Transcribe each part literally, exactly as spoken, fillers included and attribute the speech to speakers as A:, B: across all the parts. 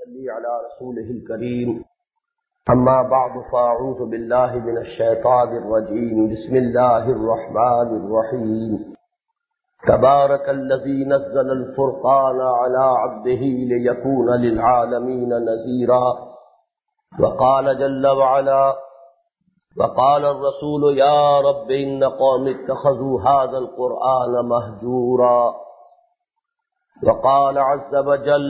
A: صلی علی رسوله الكریم اما بعد فاعوذ باللہ من الشیطان الرجیم بسم اللہ الرحمن الرحیم تبارک الذی نزل الفرقان علی عبده لیکون للعالمین نذیرا وقال جل وعلا وقال الرسول یا رب ان قوم اتخذوا هذا القرآن مہجورا وقال عز وجل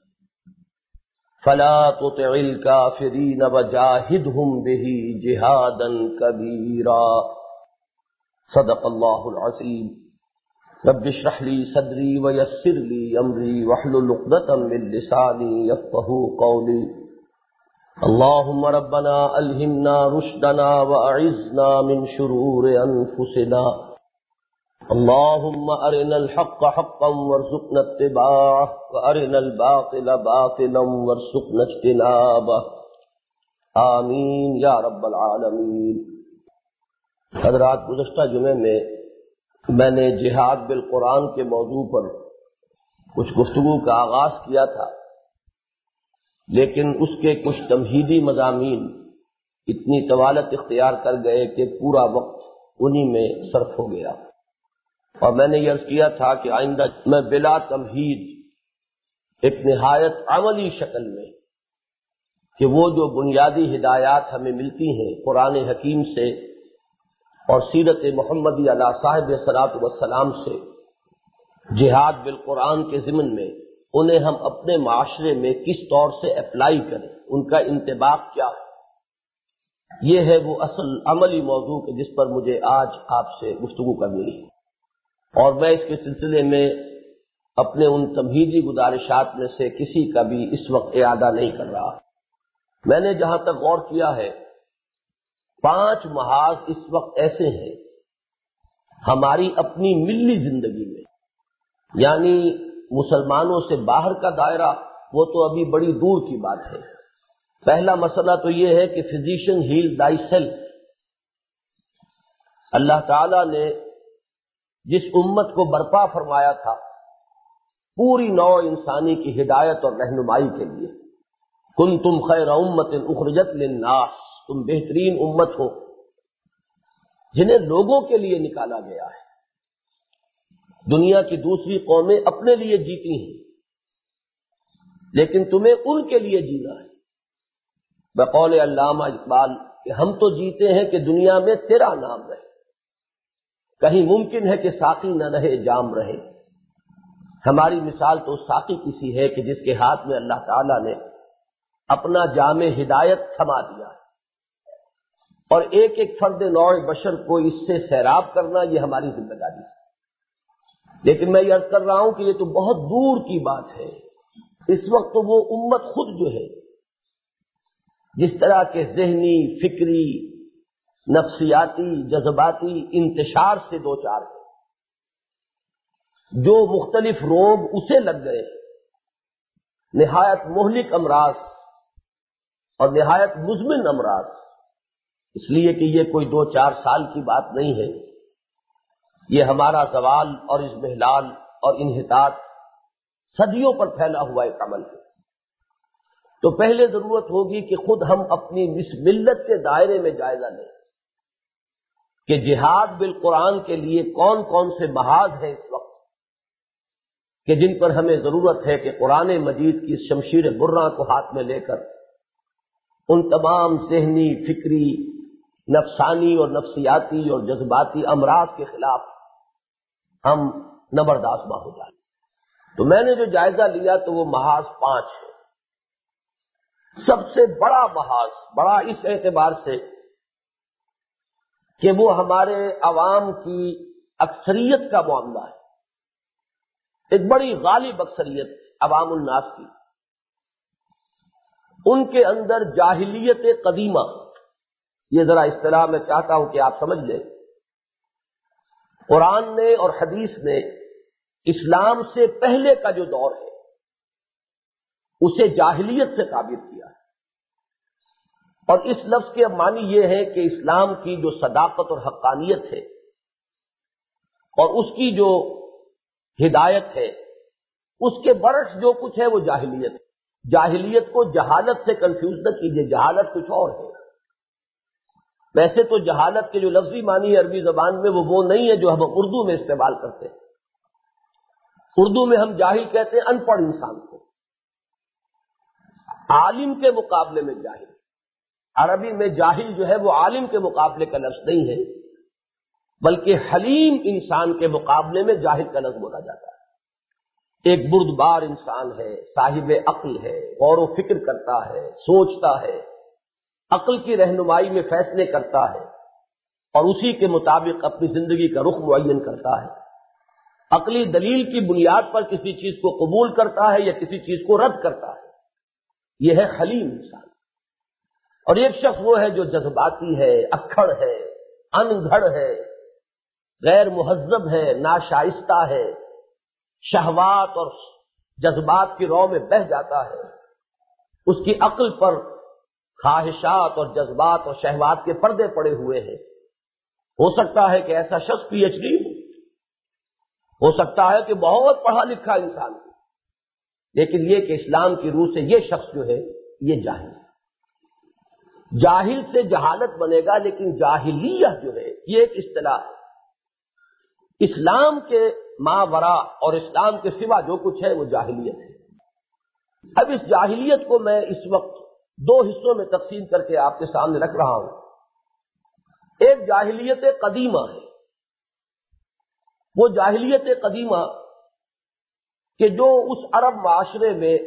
A: فلا تطع الكافرين وجاهدهم به جهادا كبيرا صدق الله العظيم رب اشرح لي صدري ويسر لي امري واحلل عقدة من لساني يفقهوا قولي اللهم ربنا الهمنا رشدنا واعذنا من شرور انفسنا اللهم ارنا الحق حقا وارزقنا اتباعه وارنا الباطل باطلا وارزقنا اجتنابه آمین یا رب العالمین۔ حضرات، گزشتہ جمعے میں میں نے جہاد بالقرآن کے موضوع پر کچھ گفتگو کا آغاز کیا تھا، لیکن اس کے کچھ تمہیدی مضامین اتنی طوالت اختیار کر گئے کہ پورا وقت انہی میں صرف ہو گیا، اور میں نے یہ عرض کیا تھا کہ آئندہ میں بلا تمہید ایک نہایت عملی شکل میں کہ وہ جو بنیادی ہدایات ہمیں ملتی ہیں قرآن حکیم سے اور سیرت محمدی علی صاحب صلاۃ والسلام سے جہاد بالقرآن کے ضمن میں، انہیں ہم اپنے معاشرے میں کس طور سے اپلائی کریں، ان کا انطباق کیا ہے، یہ ہے وہ اصل عملی موضوع کہ جس پر مجھے آج آپ سے گفتگو کرنی ہے، اور میں اس کے سلسلے میں اپنے ان تمہیدی گزارشات میں سے کسی کا بھی اس وقت اعادہ نہیں کر رہا۔ میں نے جہاں تک غور کیا ہے، پانچ محاذ اس وقت ایسے ہیں ہماری اپنی ملی زندگی میں، یعنی مسلمانوں سے باہر کا دائرہ وہ تو ابھی بڑی دور کی بات ہے۔ پہلا مسئلہ تو یہ ہے کہ فزیشین ہیل دائی سیلف۔ اللہ تعالی نے جس امت کو برپا فرمایا تھا پوری نوع انسانی کی ہدایت اور رہنمائی کے لیے، کنتم خیر امت اخرجت للناس، تم بہترین امت ہو جنہیں لوگوں کے لیے نکالا گیا ہے۔ دنیا کی دوسری قومیں اپنے لیے جیتی ہیں، لیکن تمہیں ان کے لیے جینا ہے۔ بقول علامہ اقبال کہ ہم تو جیتے ہیں کہ دنیا میں تیرا نام رہے، کہیں ممکن ہے کہ ساقی نہ رہے جام رہے۔ ہماری مثال تو ساقی کسی ہے کہ جس کے ہاتھ میں اللہ تعالیٰ نے اپنا جام ہدایت تھما دیا ہے، اور ایک ایک فرد نوع بشر کو اس سے سیراب کرنا یہ ہماری ذمہ داری ہے۔ لیکن میں یہ عرض کر رہا ہوں کہ یہ تو بہت دور کی بات ہے۔ اس وقت تو وہ امت خود جو ہے جس طرح کے ذہنی، فکری، نفسیاتی، جذباتی انتشار سے دو چار ہے، جو مختلف روگ اسے لگ گئے، نہایت مہلک امراض اور نہایت مزمن امراض، اس لیے کہ یہ کوئی دو چار سال کی بات نہیں ہے، یہ ہمارا زوال اور اضمحلال اور انحطاط صدیوں پر پھیلا ہوا ایک عمل ہے۔ تو پہلے ضرورت ہوگی کہ خود ہم اپنی اس ملت کے دائرے میں جائزہ لیں کہ جہاد بالقرآن کے لیے کون کون سے محاذ ہیں اس وقت کہ جن پر ہمیں ضرورت ہے کہ قرآن مجید کی اس شمشیر برہ کو ہاتھ میں لے کر ان تمام ذہنی، فکری، نفسانی اور نفسیاتی اور جذباتی امراض کے خلاف ہم نبرد آزما ہو جائیں۔ تو میں نے جو جائزہ لیا تو وہ محاذ پانچ ہے۔ سب سے بڑا محاذ، بڑا اس اعتبار سے کہ وہ ہمارے عوام کی اکثریت کا معاملہ ہے، ایک بڑی غالب اکثریت عوام الناس کی، ان کے اندر جاہلیت قدیمہ، یہ ذرا اصطلاح میں چاہتا ہوں کہ آپ سمجھ لیں۔ قرآن نے اور حدیث نے اسلام سے پہلے کا جو دور ہے اسے جاہلیت سے تعبیر کیا ہے، اور اس لفظ کے معنی یہ ہے کہ اسلام کی جو صداقت اور حقانیت ہے اور اس کی جو ہدایت ہے اس کے برعکس جو کچھ ہے وہ جاہلیت ہے۔ جاہلیت کو جہالت سے کنفیوز نہ کیجیے، جہالت کچھ اور ہے۔ ویسے تو جہالت کے جو لفظی معنی ہے عربی زبان میں وہ وہ نہیں ہے جو ہم اردو میں استعمال کرتے ہیں۔ اردو میں ہم جاہل کہتے ہیں ان پڑھ انسان کو، عالم کے مقابلے میں جاہل۔ عربی میں جاہل جو ہے وہ عالم کے مقابلے کا لفظ نہیں ہے، بلکہ حلیم انسان کے مقابلے میں جاہل کا لفظ بولا جاتا ہے۔ ایک بردبار انسان ہے، صاحب عقل ہے، غور و فکر کرتا ہے، سوچتا ہے، عقل کی رہنمائی میں فیصلے کرتا ہے اور اسی کے مطابق اپنی زندگی کا رخ معین کرتا ہے، عقلی دلیل کی بنیاد پر کسی چیز کو قبول کرتا ہے یا کسی چیز کو رد کرتا ہے، یہ ہے حلیم انسان۔ اور ایک شخص وہ ہے جو جذباتی ہے، اکھڑ ہے، ان گھڑ ہے، غیر مہذب ہے، ناشائستہ ہے، شہوات اور جذبات کی رو میں بہہ جاتا ہے، اس کی عقل پر خواہشات اور جذبات اور شہوات کے پردے پڑے ہوئے ہیں۔ ہو سکتا ہے کہ ایسا شخص پی ایچ ڈی ہو ہو سکتا ہے کہ بہت پڑھا لکھا انسان ہو، لیکن یہ کہ اسلام کی روح سے یہ شخص جو ہے یہ جاہل ہے۔ جاہل سے جہالت بنے گا، لیکن جاہلیت جو ہے یہ ایک اصطلاح ہے۔ اسلام کے ماورا اور اسلام کے سوا جو کچھ ہے وہ جاہلیت ہے۔ اب اس جاہلیت کو میں اس وقت دو حصوں میں تقسیم کر کے آپ کے سامنے رکھ رہا ہوں۔ ایک جاہلیت قدیمہ ہے، وہ جاہلیت قدیمہ کہ جو اس عرب معاشرے میں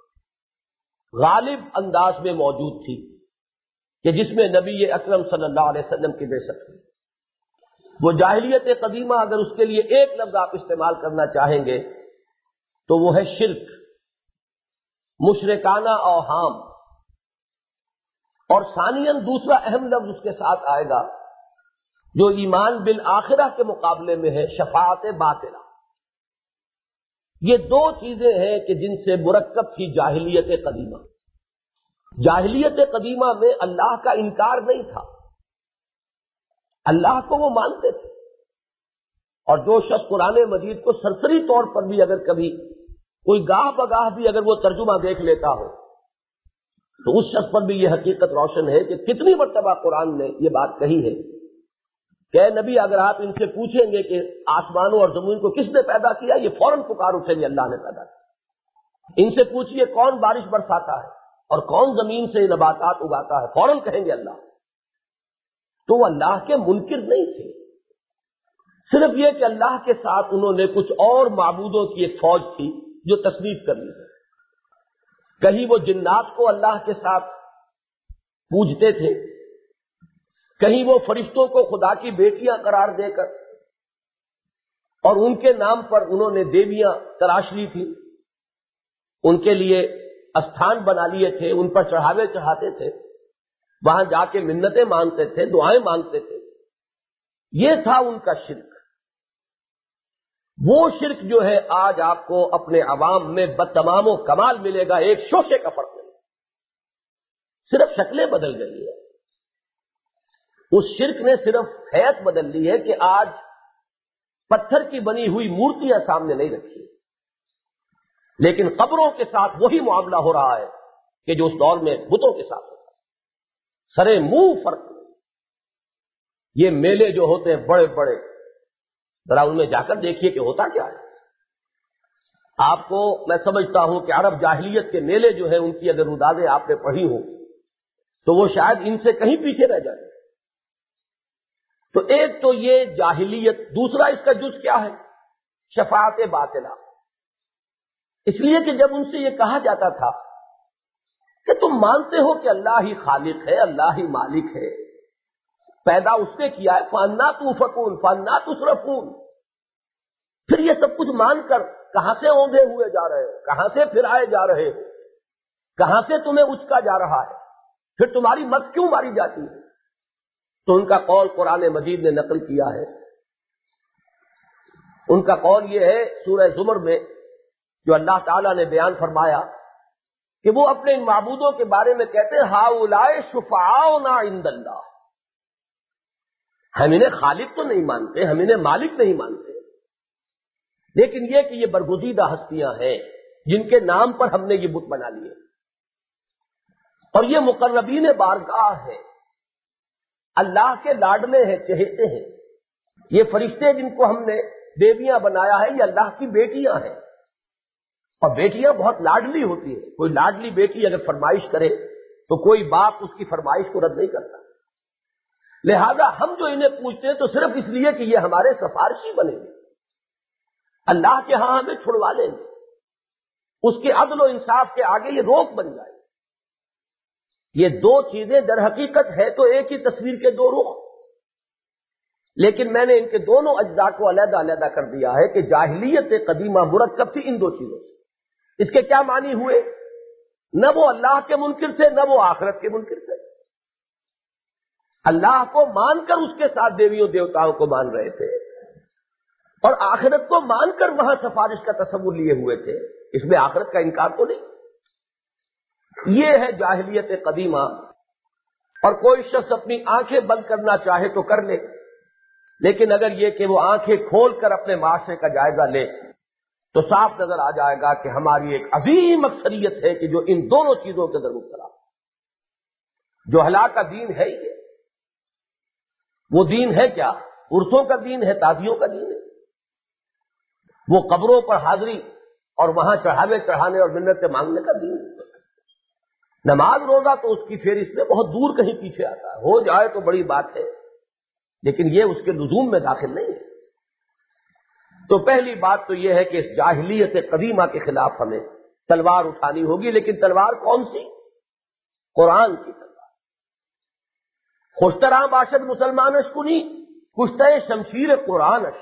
A: غالب انداز میں موجود تھی، کہ جس میں نبی اکرم صلی اللہ علیہ وسلم کی بعثت ہوئی۔ وہ جاہلیت قدیمہ اگر اس کے لیے ایک لفظ آپ استعمال کرنا چاہیں گے تو وہ ہے شرک، مشرکانہ اوہام، اور ثانیاً دوسرا اہم لفظ اس کے ساتھ آئے گا جو ایمان بالآخرہ کے مقابلے میں ہے، شفاعت باطلہ۔ یہ دو چیزیں ہیں کہ جن سے مرکب تھی جاہلیت قدیمہ۔ جاہلیت قدیمہ میں اللہ کا انکار نہیں تھا، اللہ کو وہ مانتے تھے، اور جو شخص قرآن مجید کو سرسری طور پر بھی اگر کبھی کوئی گاہ بگاہ بھی اگر وہ ترجمہ دیکھ لیتا ہو تو اس شخص پر بھی یہ حقیقت روشن ہے کہ کتنی مرتبہ قرآن نے یہ بات کہی ہے کہ اے نبی اگر آپ ان سے پوچھیں گے کہ آسمانوں اور زمین کو کس نے پیدا کیا، یہ فوراً پکار اٹھیں گے اللہ نے پیدا کیا۔ ان سے پوچھئے کون بارش برساتا ہے اور کون زمین سے نباتات اگاتا ہے، فوراً کہیں گے اللہ۔ تو وہ اللہ کے منکر نہیں تھے، صرف یہ کہ اللہ کے ساتھ انہوں نے کچھ اور معبودوں کی ایک فوج تھی جو تصنیف کر لی ہے۔ کہیں وہ جنات کو اللہ کے ساتھ پوجتے تھے، کہیں وہ فرشتوں کو خدا کی بیٹیاں قرار دے کر اور ان کے نام پر انہوں نے دیویاں تراش لی تھی، ان کے لیے استھان بنا لیے تھے، ان پر چڑھاوے چڑھاتے تھے، وہاں جا کے منتیں مانگتے تھے، دعائیں مانگتے تھے۔ یہ تھا ان کا شرک۔ وہ شرک جو ہے آج آپ کو اپنے عوام میں بتمام و کمال ملے گا، ایک شوشے کا فرق نہیں، صرف شکلیں بدل گئی ہے۔ اس شرک نے صرف حیت بدل لی ہے کہ آج پتھر کی بنی ہوئی مورتیاں سامنے نہیں رکھی، لیکن قبروں کے ساتھ وہی معاملہ ہو رہا ہے کہ جو اس دور میں بتوں کے ساتھ ہوتا ہے، سرے منہ فرق نہیں۔ یہ میلے جو ہوتے ہیں بڑے بڑے، ذرا ان میں جا کر دیکھیے کہ ہوتا کیا ہے۔ آپ کو میں سمجھتا ہوں کہ عرب جاہلیت کے میلے جو ہیں ان کی اگر ردادیں آپ نے پڑھی ہوں تو وہ شاید ان سے کہیں پیچھے رہ جائیں۔ تو ایک تو یہ جاہلیت، دوسرا اس کا جز کیا ہے؟ شفاعت باطلہ۔ اس لیے کہ جب ان سے یہ کہا جاتا تھا کہ تم مانتے ہو کہ اللہ ہی خالق ہے، اللہ ہی مالک ہے، پیدا اس نے کیا ہے، فَأَنَّىٰ تُؤْفَكُونَ فَأَنَّىٰ تُصْرَفُونَ، پھر یہ سب کچھ مان کر کہاں سے اوندھے ہوئے جا رہے ہو، کہاں سے پھرائے جا رہے ہو، کہاں سے تمہیں اچکا جا رہا ہے، پھر تمہاری مت کیوں ماری جاتی ہے؟ تو ان کا قول قرآن مجید نے نقل کیا ہے۔ ان کا قول یہ ہے سورہ زمر میں جو اللہ تعالیٰ نے بیان فرمایا کہ وہ اپنے ان معبودوں کے بارے میں کہتے ہیں ہؤلاء شفعاؤنا عند اللہ، ہم انہیں خالق تو نہیں مانتے، ہم انہیں مالک نہیں مانتے، لیکن یہ کہ یہ برگزیدہ ہستیاں ہیں جن کے نام پر ہم نے یہ بت بنا لیے۔ اور یہ مقربین بارگاہ ہے، اللہ کے لاڈلے ہیں، چہیتے ہیں۔ یہ فرشتے جن کو ہم نے بیویاں بنایا ہے یہ اللہ کی بیٹیاں ہیں، اور بیٹیاں بہت لاڈلی ہوتی ہیں۔ کوئی لاڈلی بیٹی اگر فرمائش کرے تو کوئی باپ اس کی فرمائش کو رد نہیں کرتا، لہذا ہم جو انہیں پوچھتے ہیں تو صرف اس لیے کہ یہ ہمارے سفارشی بنیں گے، اللہ کے ہاں ہمیں چھڑوا لیں گے، اس کے عدل و انصاف کے آگے یہ روک بن جائے۔ یہ دو چیزیں در حقیقت ہے تو ایک ہی تصویر کے دو رخ، لیکن میں نے ان کے دونوں اجزاء کو علیحدہ علیحدہ کر دیا ہے کہ جاہلیت قدیمہ مرکب تھی ان دو چیزوں سے۔ اس کے کیا معنی ہوئے؟ نہ وہ اللہ کے منکر تھے نہ وہ آخرت کے منکر تھے، اللہ کو مان کر اس کے ساتھ دیویوں دیوتاؤں کو مان رہے تھے، اور آخرت کو مان کر وہاں سفارش کا تصور لیے ہوئے تھے۔ اس میں آخرت کا انکار تو نہیں۔ یہ ہے جاہلیت قدیمہ، اور کوئی شخص اپنی آنکھیں بند کرنا چاہے تو کر لے، لیکن اگر یہ کہ وہ آنکھیں کھول کر اپنے معاشرے کا جائزہ لے تو صاف نظر آ جائے گا کہ ہماری ایک عظیم اکثریت ہے کہ جو ان دونوں چیزوں کے اندر مبتلا ہے۔ جو ہلاک کا دین ہے یہ، وہ دین ہے کیا؟ عرسوں کا دین ہے، تازیوں کا دین ہے، وہ قبروں پر حاضری اور وہاں چڑھاوے چڑھانے اور منتیں مانگنے کا دین ہے۔ نماز روزہ تو اس کی فہرست میں بہت دور کہیں پیچھے آتا ہے، ہو جائے تو بڑی بات ہے، لیکن یہ اس کے لزوم میں داخل نہیں ہے۔ تو پہلی بات تو یہ ہے کہ اس جاہلیت قدیمہ کے خلاف ہمیں تلوار اٹھانی ہوگی، لیکن تلوار کون سی؟ قرآن کی تلوار۔ خوشتراں باشد مسلمانش کنی کشتہ شمشیر قرآنش۔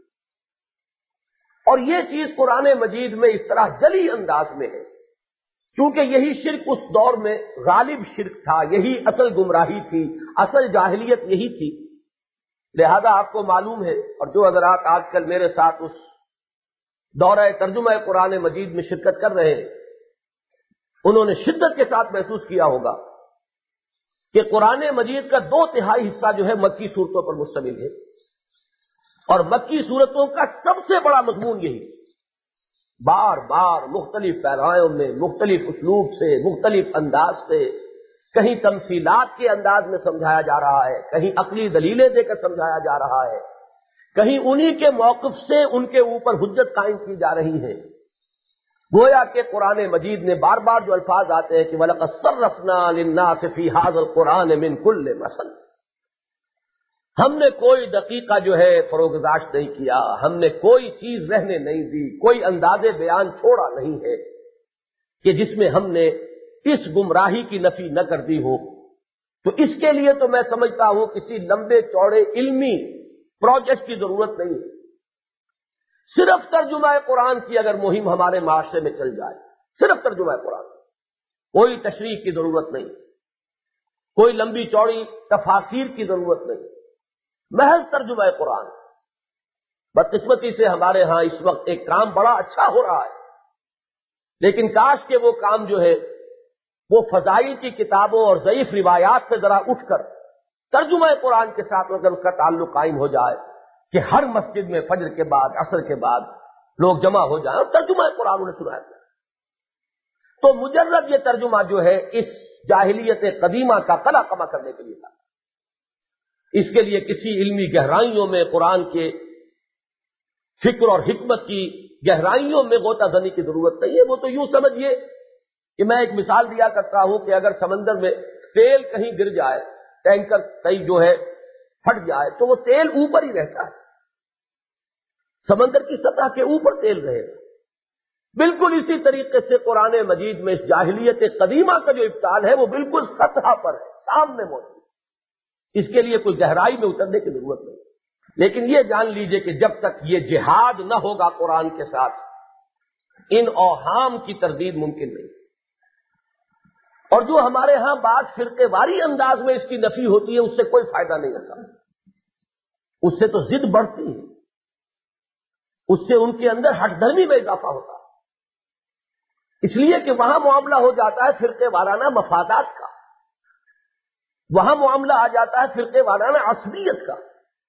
A: اور یہ چیز قرآن مجید میں اس طرح جلی انداز میں ہے، کیونکہ یہی شرک اس دور میں غالب شرک تھا، یہی اصل گمراہی تھی، اصل جاہلیت یہی تھی۔ لہذا آپ کو معلوم ہے، اور جو حضرات آج کل میرے ساتھ اس دورہ ترجمہ قرآن مجید میں شرکت کر رہے ہیں، انہوں نے شدت کے ساتھ محسوس کیا ہوگا کہ قرآن مجید کا دو تہائی حصہ جو ہے مکی صورتوں پر مشتمل ہے، اور مکی صورتوں کا سب سے بڑا مضمون یہی، بار بار مختلف پیرایوں میں مختلف اسلوب سے مختلف انداز سے، کہیں تمثیلات کے انداز میں سمجھایا جا رہا ہے، کہیں عقلی دلیلیں دے کر سمجھایا جا رہا ہے، کہیں انہی کے موقف سے ان کے اوپر حجت قائم کی جا رہی ہے۔ گویا کہ قرآن مجید نے بار بار جو الفاظ آتے ہیں کہ وَلَقَدْ صَرَّفْنَا لِلنَّاسِ فِي هَذَا الْقُرْآنِ مِنْ كُلِّ مَثَلٍ، ہم نے کوئی دقیقہ جو ہے فروگزاشت نہیں کیا، ہم نے کوئی چیز رہنے نہیں دی، کوئی انداز بیان چھوڑا نہیں ہے کہ جس میں ہم نے اس گمراہی کی نفی نہ کر دی ہو۔ تو اس کے لیے تو میں سمجھتا ہوں کسی لمبے چوڑے علمی پروجیکٹ کی ضرورت نہیں ہے، صرف ترجمہ قرآن کی اگر مہم ہمارے معاشرے میں چل جائے، صرف ترجمہ قرآن، کوئی تشریح کی ضرورت نہیں، کوئی لمبی چوڑی تفاسیر کی ضرورت نہیں، محض ترجمہ قرآن۔ بدقسمتی سے ہمارے ہاں اس وقت ایک کام بڑا اچھا ہو رہا ہے، لیکن کاش کہ وہ کام جو ہے وہ فضائل کی کتابوں اور ضعیف روایات سے ذرا اٹھ کر ترجمہ قرآن کے ساتھ اگر اس کا تعلق قائم ہو جائے کہ ہر مسجد میں فجر کے بعد عصر کے بعد لوگ جمع ہو جائیں اور ترجمہ قرآن انہیں سنایا جائے، تو مجرد یہ ترجمہ جو ہے اس جاہلیت قدیمہ کا قلع کما کرنے کے لیے تھا۔ اس کے لیے کسی علمی گہرائیوں میں قرآن کے فکر اور حکمت کی گہرائیوں میں غوطہ زنی کی ضرورت نہیں ہے۔ وہ تو یوں سمجھیے کہ میں ایک مثال دیا کرتا ہوں کہ اگر سمندر میں تیل کہیں گر جائے، ٹینکر کہیں جو ہے پھٹ جائے تو وہ تیل اوپر ہی رہتا ہے، سمندر کی سطح کے اوپر تیل رہے گا۔ بالکل اسی طریقے سے قرآن مجید میں اس جاہلیت قدیمہ کا جو ابطال ہے وہ بالکل سطح پر ہے، سامنے موجود، اس کے لیے کوئی گہرائی میں اترنے کی ضرورت نہیں۔ لیکن یہ جان لیجئے کہ جب تک یہ جہاد نہ ہوگا قرآن کے ساتھ، ان اوہام کی تردید ممکن نہیں۔ اور جو ہمارے ہاں بعض فرقے واری انداز میں اس کی نفی ہوتی ہے اس سے کوئی فائدہ نہیں ہوتا، اس سے تو ضد بڑھتی ہے، اس سے ان کے اندر ہٹ دھرمی میں اضافہ ہوتا ہے، اس لیے کہ وہاں معاملہ ہو جاتا ہے فرقے وارانہ مفادات کا، وہاں معاملہ آ جاتا ہے فرقے وارانہ عصبیت کا۔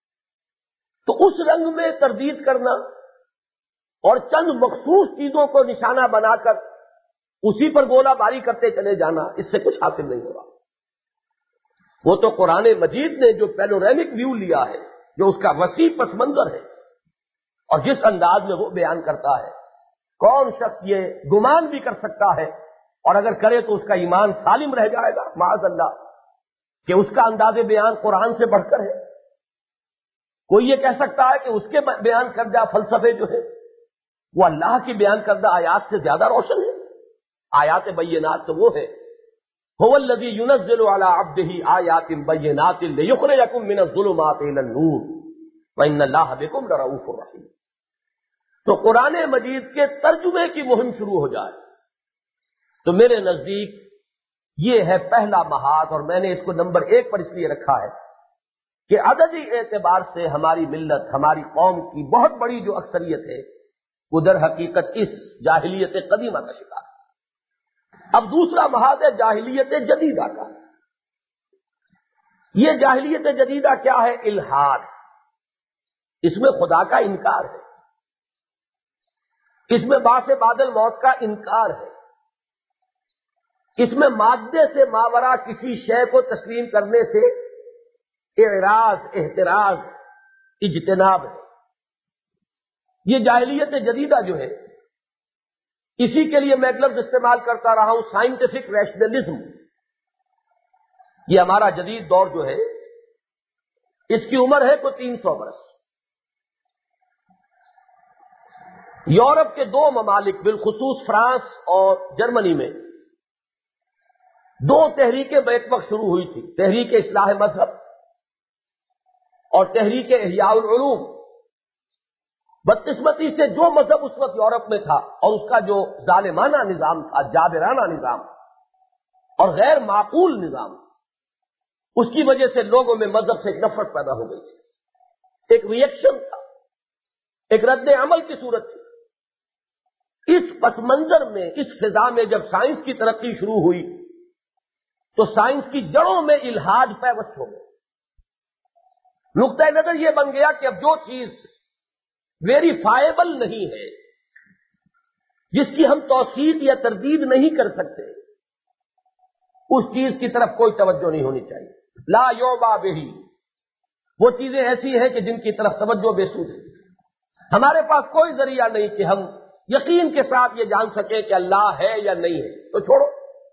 A: تو اس رنگ میں تردید کرنا اور چند مخصوص چیزوں کو نشانہ بنا کر اسی پر گولہ باری کرتے چلے جانا، اس سے کچھ حاصل نہیں ہوگا۔ وہ تو قرآن مجید نے جو پینورامک ویو لیا ہے، جو اس کا وسیع پس منظر ہے، اور جس انداز میں وہ بیان کرتا ہے، کون شخص یہ گمان بھی کر سکتا ہے، اور اگر کرے تو اس کا ایمان سالم رہ جائے گا معاذ اللہ، کہ اس کا انداز بیان قرآن سے بڑھ کر ہے؟ کوئی یہ کہہ سکتا ہے کہ اس کے بیان کردہ فلسفے جو ہے وہ اللہ کی بیان کردہ آیات سے زیادہ روشن ہے؟ آیات بینات تو وہ ہے، هو الذی ينزل على عبده آیات بینات لیخرجکم من الظلمات الى النور وان اللہ بکم لرؤوف رحیم۔ تو قرآن مجید کے ترجمے کی مہم شروع ہو جائے تو میرے نزدیک یہ ہے پہلا محاذ، اور میں نے اس کو نمبر ایک پر اس لیے رکھا ہے کہ عددی اعتبار سے ہماری ملت، ہماری قوم کی بہت بڑی جو اکثریت ہے وہ در حقیقت اس جاہلیت قدیمہ کا شکار ہے۔ اب دوسرا محاذ ہے جاہلیت جدیدہ کا۔ یہ جاہلیت جدیدہ کیا ہے؟ الحاد، اس میں خدا کا انکار ہے، اس میں باعث بعد الموت کا انکار ہے، اس میں مادے سے ماورا کسی شے کو تسلیم کرنے سے اعراض، احتراز، اجتناب ہے۔ یہ جاہلیت جدیدہ جو ہے، اسی کے لیے میں ایک لفظ استعمال کرتا رہا ہوں، سائنٹیفک ریشنلزم۔ یہ ہمارا جدید دور جو ہے، اس کی عمر ہے کوئی تین سو برس۔ یورپ کے دو ممالک بالخصوص فرانس اور جرمنی میں دو تحریکیں بیک وقت شروع ہوئی تھی، تحریک اصلاح مذہب اور تحریک احیاء العلوم۔ بدقسمتی سے جو مذہب اس وقت یورپ میں تھا اور اس کا جو ظالمانہ نظام تھا، جابرانہ نظام اور غیر معقول نظام، اس کی وجہ سے لوگوں میں مذہب سے ایک نفرت پیدا ہو گئی تھی، ایک ری ایکشن تھا، ایک رد عمل کی صورت تھی۔ اس پس منظر میں، اس فضا میں جب سائنس کی ترقی شروع ہوئی تو سائنس کی جڑوں میں الحاد پیوست ہو گئے۔ نقطۂ نظر یہ بن گیا کہ اب جو چیز ویریفائیبل نہیں ہے، جس کی ہم توثیق یا تردید نہیں کر سکتے، اس چیز کی طرف کوئی توجہ نہیں ہونی چاہیے۔ لا یعبا بہی، وہ چیزیں ایسی ہیں کہ جن کی طرف توجہ بے سود ہے۔ ہمارے پاس کوئی ذریعہ نہیں کہ ہم یقین کے ساتھ یہ جان سکیں کہ اللہ ہے یا نہیں ہے، تو چھوڑو۔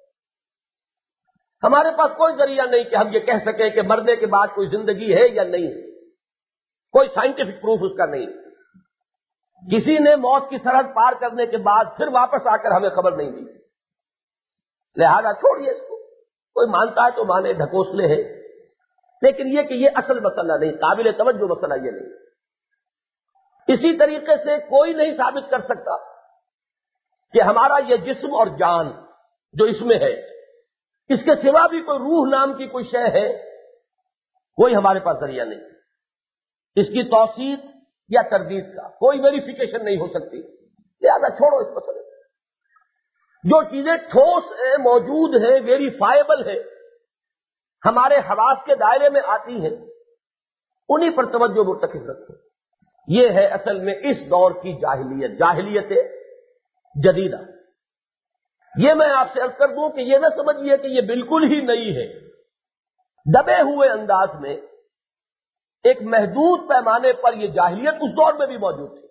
A: ہمارے پاس کوئی ذریعہ نہیں کہ ہم یہ کہہ سکیں کہ مرنے کے بعد کوئی زندگی ہے یا نہیں ہے، کوئی سائنٹیفک پروف اس کا نہیں۔ کسی نے موت کی سرحد پار کرنے کے بعد پھر واپس آ کر ہمیں خبر نہیں دی، لہذا چھوڑیے اس کو، کوئی مانتا ہے تو مانے، ڈھکوسلے ہیں، لیکن یہ کہ یہ اصل مسئلہ نہیں، قابل توجہ مسئلہ یہ نہیں۔ اسی طریقے سے کوئی نہیں ثابت کر سکتا کہ ہمارا یہ جسم اور جان جو اس میں ہے، اس کے سوا بھی کوئی روح نام کی کوئی شے ہے، کوئی ہمارے پاس ذریعہ نہیں۔ اس کی توثیق یا تردید کا کوئی ویریفیکیشن نہیں ہو سکتی، لہذا چھوڑو اس مسئلے کو۔ جو چیزیں ٹھوس ہیں، موجود ہیں، ویریفائیبل ہیں، ہمارے حواس کے دائرے میں آتی ہیں، انہی پر توجہ مرتکز رکھو۔ یہ ہے اصل میں اس دور کی جاہلیت، جاہلیت جدیدہ۔ یہ میں آپ سے عرض کر دوں کہ یہ نہ سمجھیے کہ یہ بالکل ہی نئی ہے، دبے ہوئے انداز میں ایک محدود پیمانے پر یہ جاہلیت اس دور میں بھی موجود تھی۔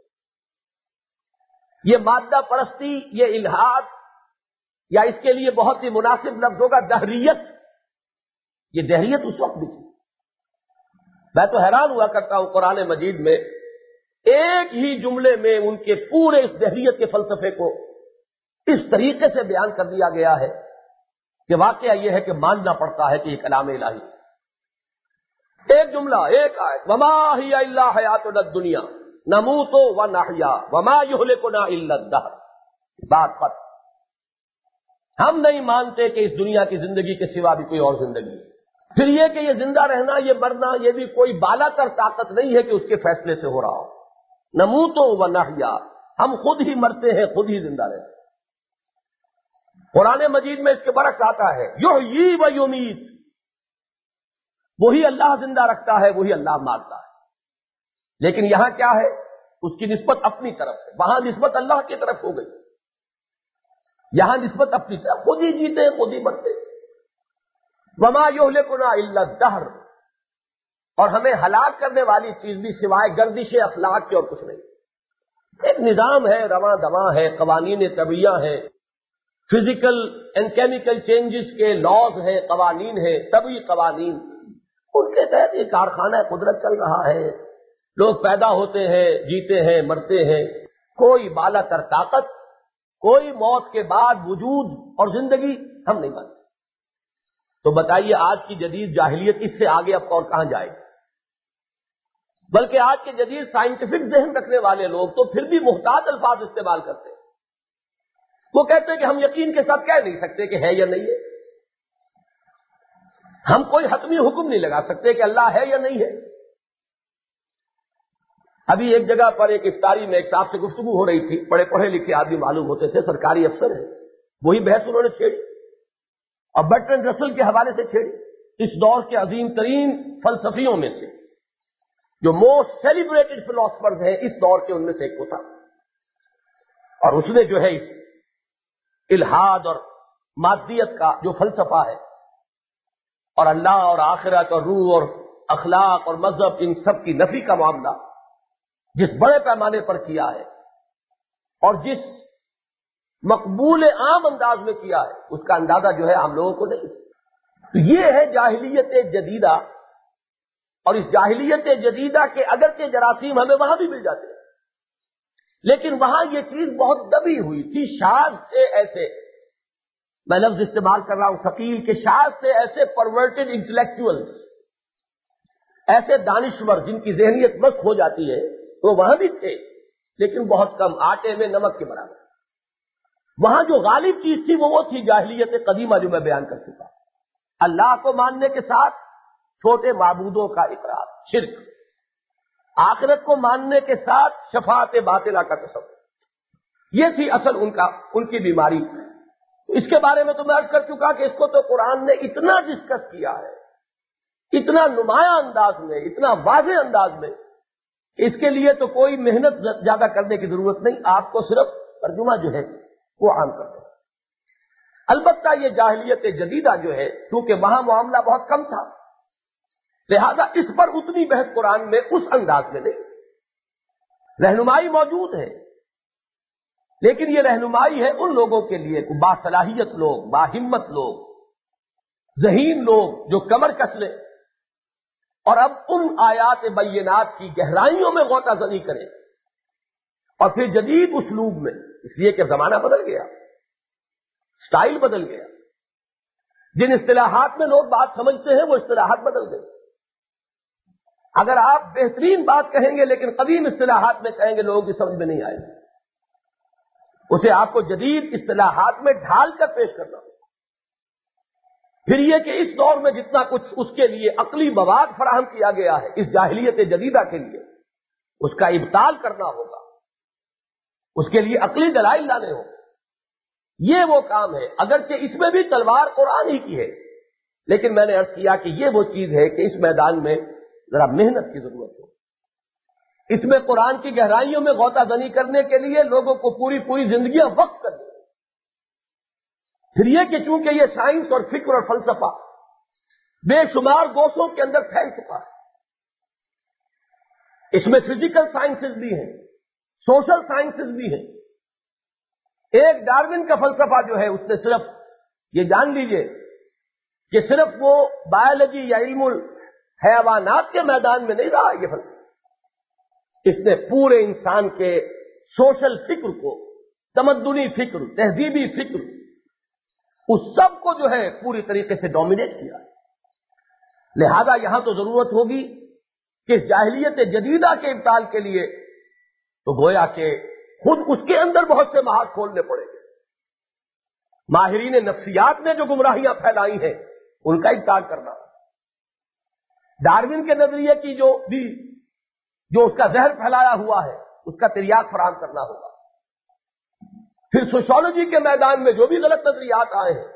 A: یہ مادہ پرستی، یہ الحاد، یا اس کے لیے بہت ہی مناسب لفظ ہوگا دہریت، یہ دہریت اس وقت بھی تھی۔ میں تو حیران ہوا کرتا ہوں قرآن مجید میں ایک ہی جملے میں ان کے پورے اس دہریت کے فلسفے کو اس طریقے سے بیان کر دیا گیا ہے کہ واقعہ یہ ہے کہ ماننا پڑتا ہے کہ یہ کلام الہی ہے۔ ایک جملہ، ایک آیت، وما ہی الا حیاتنا الدنیا نموت و نحیا وما یہلکنا الا الدہر، بات ختم۔ ہم نہیں مانتے کہ اس دنیا کی زندگی کے سوا بھی کوئی اور زندگی ہے۔ پھر یہ کہ یہ زندہ رہنا، یہ مرنا، یہ بھی کوئی بالا تر طاقت نہیں ہے کہ اس کے فیصلے سے ہو رہا ہو۔ نموت و نحیا، ہم خود ہی مرتے ہیں، خود ہی زندہ رہتے ہیں۔ قرآن مجید میں اس کے برعکس آتا ہے یحیی و یمیت، وہی اللہ زندہ رکھتا ہے، وہی اللہ مارتا ہے۔ لیکن یہاں کیا ہے؟ اس کی نسبت اپنی طرف ہے، وہاں نسبت اللہ کی طرف ہو گئی۔ یہاں نسبت اپنی طرف، خود ہی جیتے خود ہی مرتے. وما یہلکنا الا الدہر، اور ہمیں ہلاک کرنے والی چیز بھی سوائے گردش اخلاق کے اور کچھ نہیں. ایک نظام ہے، رواں دواں ہے، قوانین طبیعہ ہے، فزیکل اینڈ کیمیکل چینجز کے لاز ہیں، قوانین ہیں، طبی قوانین، ان کے تحت یہ کارخانہ قدرت چل رہا ہے. لوگ پیدا ہوتے ہیں، جیتے ہیں، مرتے ہیں، کوئی بالا تر طاقت، کوئی موت کے بعد وجود اور زندگی ہم نہیں مانتے. تو بتائیے آج کی جدید جاہلیت اس سے آگے اب اور کہاں جائے گی؟ بلکہ آج کے جدید سائنٹیفک ذہن رکھنے والے لوگ تو پھر بھی محتاط الفاظ استعمال کرتے ہیں. وہ کہتے ہیں کہ ہم یقین کے ساتھ کہہ نہیں سکتے کہ ہے یا نہیں ہے. ہم کوئی حتمی حکم نہیں لگا سکتے کہ اللہ ہے یا نہیں ہے. ابھی ایک جگہ پر ایک افطاری میں ایک صاحب سے گفتگو ہو رہی تھی، بڑے پڑھے لکھے آدمی معلوم ہوتے تھے، سرکاری افسر ہیں. وہی بحث انہوں نے چھیڑی اور برٹرنڈ رسل کے حوالے سے چھیڑی. اس دور کے عظیم ترین فلسفیوں میں سے، جو موسٹ سیلیبریٹڈ فلاسفرز ہیں اس دور کے، ان میں سے ایک کو تھا. اور اس نے جو ہے اس الحاد اور مادیت کا جو فلسفہ ہے، اور اللہ اور آخرت اور روح اور اخلاق اور مذہب، ان سب کی نفی کا معاملہ جس بڑے پیمانے پر کیا ہے اور جس مقبول عام انداز میں کیا ہے، اس کا اندازہ جو ہے عام لوگوں کو نہیں. تو یہ ہے جاہلیت جدیدہ. اور اس جاہلیت جدیدہ کے اگرچہ جراثیم ہمیں وہاں بھی مل جاتے ہیں، لیکن وہاں یہ چیز بہت دبی ہوئی تھی. شاذ سے ایسے، میں لفظ استعمال کر رہا ہوں ثقیل، کہ شاذ سے ایسے پرورٹڈ انٹلیکچوئلز، ایسے دانشور جن کی ذہنیت مست ہو جاتی ہے، وہ وہاں بھی تھے لیکن بہت کم، آٹے میں نمک کے برابر. وہاں جو غالب چیز تھی وہ وہ تھی جاہلیت قدیمہ جو میں بیان کر چکا. اللہ کو ماننے کے ساتھ چھوٹے معبودوں کا اقرار، شرک. آخرت کو ماننے کے ساتھ شفاعت باطلہ کا تصور. یہ تھی اصل ان کا ان کی بیماری. اس کے بارے میں تو میں عرض کر چکا کہ اس کو تو قرآن نے اتنا ڈسکس کیا ہے، اتنا نمایاں انداز میں، اتنا واضح انداز میں، اس کے لیے تو کوئی محنت زیادہ کرنے کی ضرورت نہیں. آپ کو صرف ترجمہ جو ہے وہ عام کر دو. البتہ یہ جاہلیت جدیدہ جو ہے، کیونکہ وہاں معاملہ بہت کم تھا، لہذا اس پر اتنی بحث قرآن میں اس انداز میں نہیں. رہنمائی موجود ہے، لیکن یہ رہنمائی ہے ان لوگوں کے لیے باصلاحیت لوگ، باہمت لوگ، ذہین لوگ جو کمر کس لیں اور اب ان آیات بینات کی گہرائیوں میں غوطہ زنی کریں، اور پھر جدید اسلوب میں، اس لیے کہ زمانہ بدل گیا، سٹائل بدل گیا. جن اصطلاحات میں لوگ بات سمجھتے ہیں وہ اصطلاحات بدل گئی. اگر آپ بہترین بات کہیں گے لیکن قدیم اصطلاحات میں کہیں گے، لوگوں کی سمجھ میں نہیں آئے گی. اسے آپ کو جدید اصطلاحات میں ڈھال کر پیش کرنا ہوگا. پھر یہ کہ اس دور میں جتنا کچھ اس کے لیے عقلی مواد فراہم کیا گیا ہے اس جاہلیت جدیدہ کے لیے، اس کا ابطال کرنا ہوگا، اس کے لیے عقلی دلائل لانے ہوں. یہ وہ کام ہے. اگرچہ اس میں بھی تلوار قرآن ہی کی ہے، لیکن میں نے عرض کیا کہ یہ وہ چیز ہے کہ اس میدان میں ذرا محنت کی ضرورت ہو. اس میں قرآن کی گہرائیوں میں غوطہ زنی کرنے کے لیے لوگوں کو پوری پوری زندگیاں وقف کرنی. پھر یہ کہ چونکہ یہ سائنس اور فکر اور فلسفہ بے شمار گوشوں کے اندر پھیل چکا ہے، اس میں فزیکل سائنسز بھی ہیں، سوشل سائنسز بھی ہیں. ایک ڈارون کا فلسفہ جو ہے، اس نے صرف یہ جان لیجئے کہ صرف وہ بایولوجی یا علم حیوانات کے میدان میں نہیں رہا. یہ فلسفہ اس نے پورے انسان کے سوشل فکر کو، تمدنی فکر، تہذیبی فکر، اس سب کو جو ہے پوری طریقے سے ڈومینیٹ کیا. لہذا یہاں تو ضرورت ہوگی کہ اس جاہلیت جدیدہ کے ابطال کے لیے تو گویا کہ خود اس کے اندر بہت سے محاذ کھولنے پڑیں گے. ماہرین نفسیات نے جو گمراہیاں پھیلائی ہیں ان کا انکار کرنا، ڈارون کے نظریے کی جو بھی جو اس کا زہر پھیلایا ہوا ہے اس کا تریاق فراہم کرنا ہوگا. پھر سوشولوجی کے میدان میں جو بھی غلط نظریات آئے ہیں،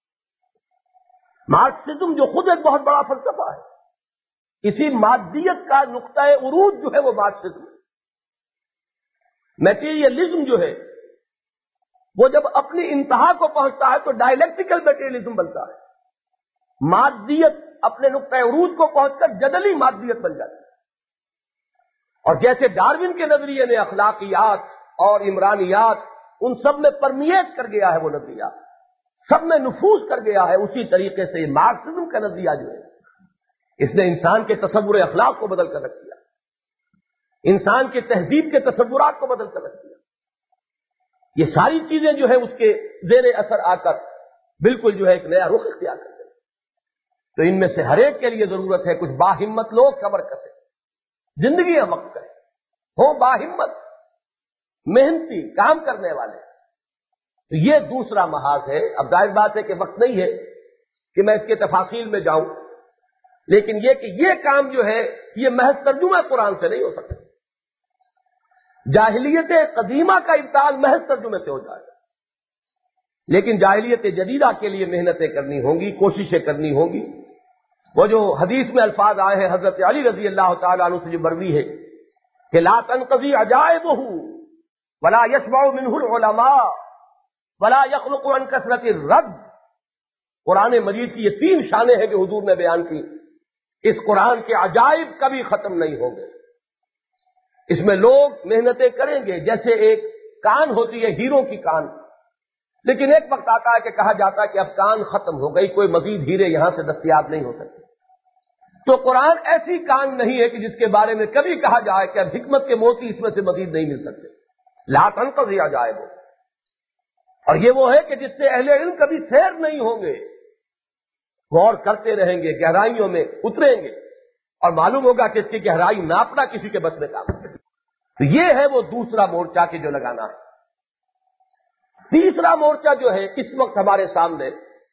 A: مارکسزم جو خود ایک بہت بڑا فلسفہ ہے، اسی مادیت کا نقطۂ عروج جو ہے وہ مارکسزم. میٹیریلزم جو ہے وہ جب اپنی انتہا کو پہنچتا ہے تو ڈائلیکٹیکل میٹیریلزم بنتا ہے، مادیت اپنے نقطۂ عروج کو پہنچ کر جدلی مادیت بن جاتی ہے۔ اور جیسے ڈارون کے نظریے نے اخلاقیات اور عمرانیات ان سب میں پرمیٹ کر گیا ہے، وہ نظریہ سب میں نفوذ کر گیا ہے، اسی طریقے سے مارکسزم کا نظریہ جو ہے اس نے انسان کے تصور اخلاق کو بدل کر رکھ دیا، انسان کے تہذیب کے تصورات کو بدل کر رکھ دیا۔ یہ ساری چیزیں جو ہے اس کے زیر اثر آ کر بالکل جو ہے ایک نیا رخ اختیار کر دیں۔ تو ان میں سے ہر ایک کے لیے ضرورت ہے کچھ باہمت لوگ کمر کسے، زندگیاں وقف کریں، ہو باہمت، محنتی، کام کرنے والے۔ تو یہ دوسرا محاذ ہے۔ اب ظاہر بات ہے کہ وقت نہیں ہے کہ میں اس کے تفاصیل میں جاؤں، لیکن یہ کہ یہ کام جو ہے یہ محض ترجمہ قرآن سے نہیں ہو سکتا۔ جاہلیت قدیمہ کا ابطال محض ترجمے سے ہو جائے گا، لیکن جاہلیت جدیدہ کے لیے محنتیں کرنی ہوں گی، کوششیں کرنی ہوں گی۔ وہ جو حدیث میں الفاظ آئے ہیں حضرت علی رضی اللہ تعالیٰ عنہ سے جو مروی ہے کہ لا تنقضی عجائبہ ولا یشبع منہ العلماء ولا یخلق عن کثرت الرد۔ قرآن مجید کی یہ تین شانیں ہیں جو حضور نے بیان کی، اس قرآن کے عجائب کبھی ختم نہیں ہوں گے۔ اس میں لوگ محنتیں کریں گے، جیسے ایک کان ہوتی ہے ہیروں کی کان، لیکن ایک وقت آتا ہے کہ کہا جاتا ہے کہ اب کان ختم ہو گئی، کوئی مزید ہیرے یہاں سے دستیاب نہیں ہو سکتے۔ تو قرآن ایسی کان نہیں ہے کہ جس کے بارے میں کبھی کہا جائے کہ اب حکمت کے موتی اس میں سے مزید نہیں مل سکتے، لا تنقضی عجائبہ۔ اور یہ وہ ہے کہ جس سے اہل علم کبھی سیر نہیں ہوں گے، غور کرتے رہیں گے، گہرائیوں میں اتریں گے، اور معلوم ہوگا کہ اس کی گہرائی ناپنا کسی کے بس میں کام ہے۔ تو یہ ہے وہ دوسرا مورچہ کہ جو لگانا ہے۔ تیسرا مورچہ جو ہے اس وقت ہمارے سامنے،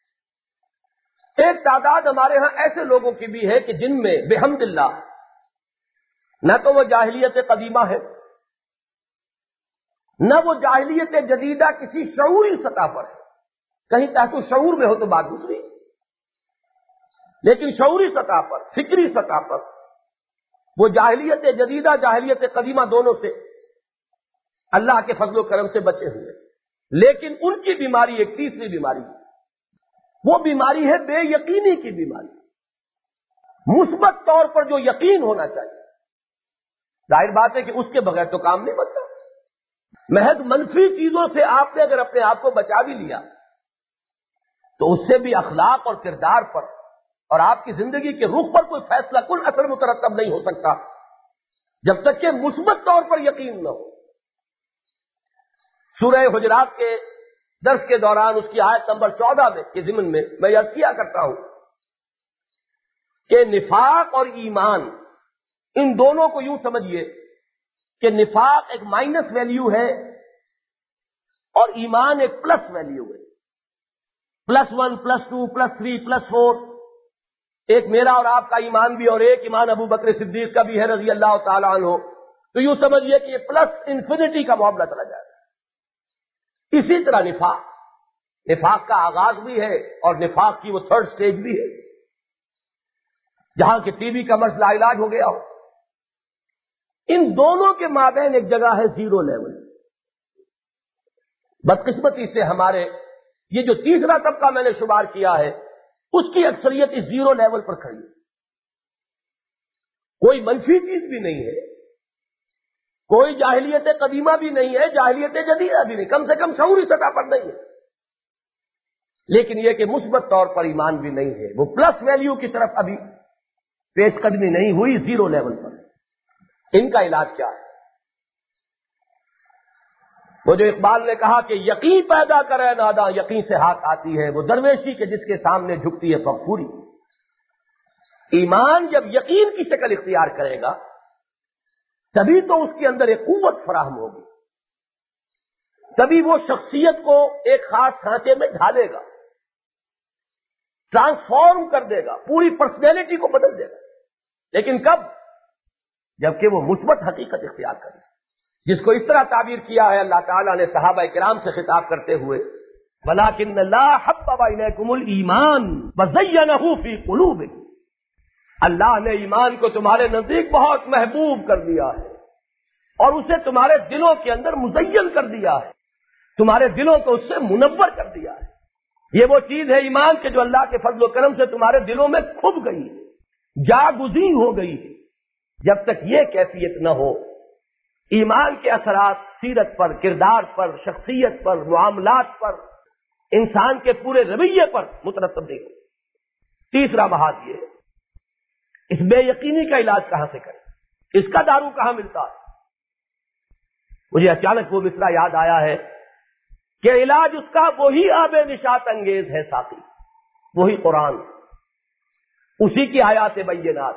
A: ایک تعداد ہمارے ہاں ایسے لوگوں کی بھی ہے کہ جن میں بحمد اللہ نہ تو وہ جاہلیت قدیمہ ہے، نہ وہ جاہلیت جدیدہ کسی شعوری سطح پر ہے، کہیں تحت شعور میں ہو تو بات دوسری، لیکن شعوری سطح پر، فکری سطح پر وہ جاہلیت جدیدہ جاہلیت قدیمہ دونوں سے اللہ کے فضل و کرم سے بچے ہوئے، لیکن ان کی بیماری ایک تیسری بیماری ہے۔ وہ بیماری ہے بے یقینی کی بیماری، مثبت طور پر جو یقین ہونا چاہیے۔ ظاہر بات ہے کہ اس کے بغیر تو کام نہیں بنتا۔ محض منفی چیزوں سے آپ نے اگر اپنے آپ کو بچا بھی لیا تو اس سے بھی اخلاق اور کردار پر اور آپ کی زندگی کے رخ پر کوئی فیصلہ کن اثر مترتب نہیں ہو سکتا جب تک کہ مثبت طور پر یقین نہ ہو۔ سورہ حجرات کے درس کے دوران اس کی آیت نمبر چودہ میں کے ضمن میں میں عرض کیا کرتا ہوں کہ نفاق اور ایمان ان دونوں کو یوں سمجھیے کہ نفاق ایک مائنس ویلیو ہے اور ایمان ایک پلس ویلیو ہے، plus one, plus two, plus three, plus four. ایک میرا اور آپ کا ایمان بھی اور ایک ایمان ابو بکر صدیق کا بھی ہے رضی اللہ تعالیٰ عنہ، تو یوں سمجھیے کہ یہ پلس انفینٹی کا معاملہ چلا جائے گا۔ اسی طرح نفاق نفاق کا آغاز بھی ہے اور نفاق کی وہ تھرڈ سٹیج بھی ہے جہاں کہ ٹی بی کا مسئلہ علاج ہو گیا ہو۔ ان دونوں کے مابین ایک جگہ ہے زیرو لیول۔ بدقسمتی سے ہمارے یہ جو تیسرا طبقہ میں نے شمار کیا ہے اس کی اکثریت اس زیرو لیول پر کھڑی ہے۔ کوئی منفی چیز بھی نہیں ہے، کوئی جاہلیت قدیمہ بھی نہیں ہے، جاہلیت جدیدہ بھی نہیں، کم سے کم شعوری سطح پر نہیں ہے، لیکن یہ کہ مثبت طور پر ایمان بھی نہیں ہے، وہ پلس ویلیو کی طرف ابھی پیش قدمی نہیں ہوئی، زیرو لیول پر۔ ان کا علاج کیا ہے؟ وہ جو اقبال نے کہا کہ یقین پیدا کرے ناداں یقین سے ہاتھ آتی ہے، وہ درویشی کے جس کے سامنے جھکتی ہے فغفوری۔ ایمان جب یقین کی شکل اختیار کرے گا تبھی تو اس کے اندر ایک قوت فراہم ہوگی، تبھی وہ شخصیت کو ایک خاص ڈھانچے میں ڈھالے گا، ٹرانسفارم کر دے گا، پوری پرسنالٹی کو بدل دے گا۔ لیکن کب؟ جبکہ وہ مثبت حقیقت اختیار کرے، جس کو اس طرح تعبیر کیا ہے اللہ تعالیٰ نے صحابہ کرام سے خطاب کرتے ہوئے، وَلَٰكِنَّ اللَّهَ حَبَّبَ إِلَيْكُمُ الْإِيمَانَ وَزَيَّنَهُ فِي قُلُوبِكُمْ۔ اللہ نے ایمان کو تمہارے نزدیک بہت محبوب کر دیا ہے اور اسے تمہارے دلوں کے اندر مزین کر دیا ہے۔ تمہارے دلوں کو اس سے منور کر دیا ہے. یہ وہ چیز ہے ایمان کے جو اللہ کے فضل و کرم سے تمہارے دلوں میں کھب گئی ہے، جاگزین ہو گئی ہے. جب تک یہ کیفیت نہ ہو، ایمان کے اثرات سیرت پر، کردار پر، شخصیت پر، معاملات پر، انسان کے پورے رویے پر مترتب نہیں ہو. تیسرا محاذ یہ ہے، اس بے یقینی کا علاج کہاں سے کریں، اس کا دارو کہاں ملتا ہے. مجھے اچانک وہ مصرع یاد آیا ہے کہ علاج اس کا وہی آب نشاط انگیز ہے ساتھی، وہی قرآن، اسی کی آیات بینات.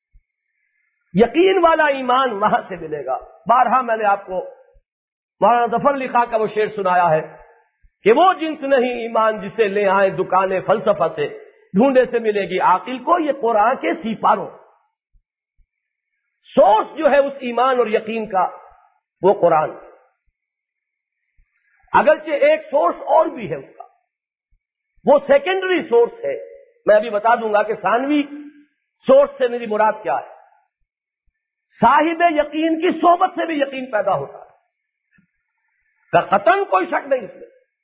A: یقین والا ایمان وہاں سے ملے گا. بارہا میں نے آپ کو مولانا ظفر علی خان کا وہ شعر سنایا ہے کہ وہ جنس نہیں ایمان جسے لے آئے دکانیں فلسفہ سے، ڈھونڈے سے ملے گی عاقل کو یہ قرآن کے سیپاروں. سورس جو ہے اس ایمان اور یقین کا وہ قرآن. اگرچہ ایک سورس اور بھی ہے اس کا، وہ سیکنڈری سورس ہے. میں ابھی بتا دوں گا کہ ثانوی سورس سے میری مراد کیا ہے. صاحب یقین کی صحبت سے بھی یقین پیدا ہوتا ہے، کا قطعاً کوئی شک نہیں اس میں.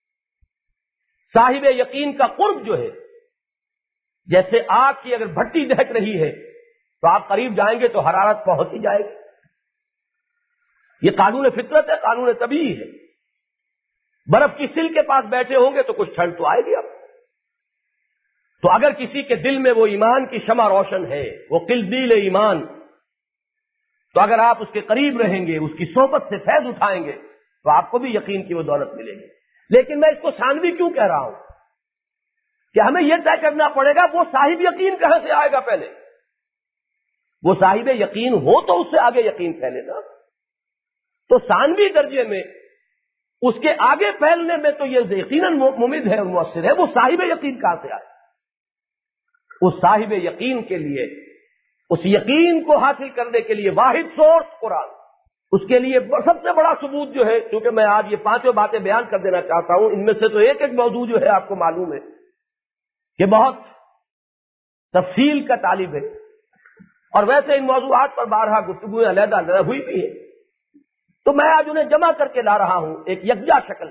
A: صاحب یقین کا قرب جو ہے، جیسے آگ کی اگر بھٹی دہک رہی ہے تو آپ قریب جائیں گے تو حرارت پہنچ ہی جائے گی. یہ قانون فطرت ہے، قانون طبیعی ہے. برف کی سل کے پاس بیٹھے ہوں گے تو کچھ ٹھنڈ تو آئے گی آپ. تو اگر کسی کے دل میں وہ ایمان کی شمع روشن ہے، وہ قلدیل ایمان، تو اگر آپ اس کے قریب رہیں گے، اس کی صحبت سے فیض اٹھائیں گے تو آپ کو بھی یقین کی وہ دولت ملے گی. لیکن میں اس کو ثانوی کیوں کہہ رہا ہوں کہ ہمیں یہ طے کرنا پڑے گا وہ صاحب یقین کہاں سے آئے گا. پہلے وہ صاحب یقین ہو تو اس سے آگے یقین پھیلے گا. تو ثانوی درجے میں اس کے آگے پھیلنے میں تو یہ یقیناً ممد ہے اور مؤثر ہے. وہ صاحب یقین کہاں سے آئے؟ اس صاحب یقین کے لیے، اس یقین کو حاصل کرنے کے لیے واحد سورس قرآن. اس کے لیے سب سے بڑا ثبوت جو ہے، کیونکہ میں آج یہ پانچوں باتیں بیان کر دینا چاہتا ہوں، ان میں سے تو ایک ایک موضوع جو ہے آپ کو معلوم ہے کہ بہت تفصیل کا طالب ہے، اور ویسے ان موضوعات پر بارہا گفتگویں علیحدہ علیحدہ ہوئی بھی ہے. تو میں آج انہیں جمع کر کے لا رہا ہوں ایک یکجا شکل.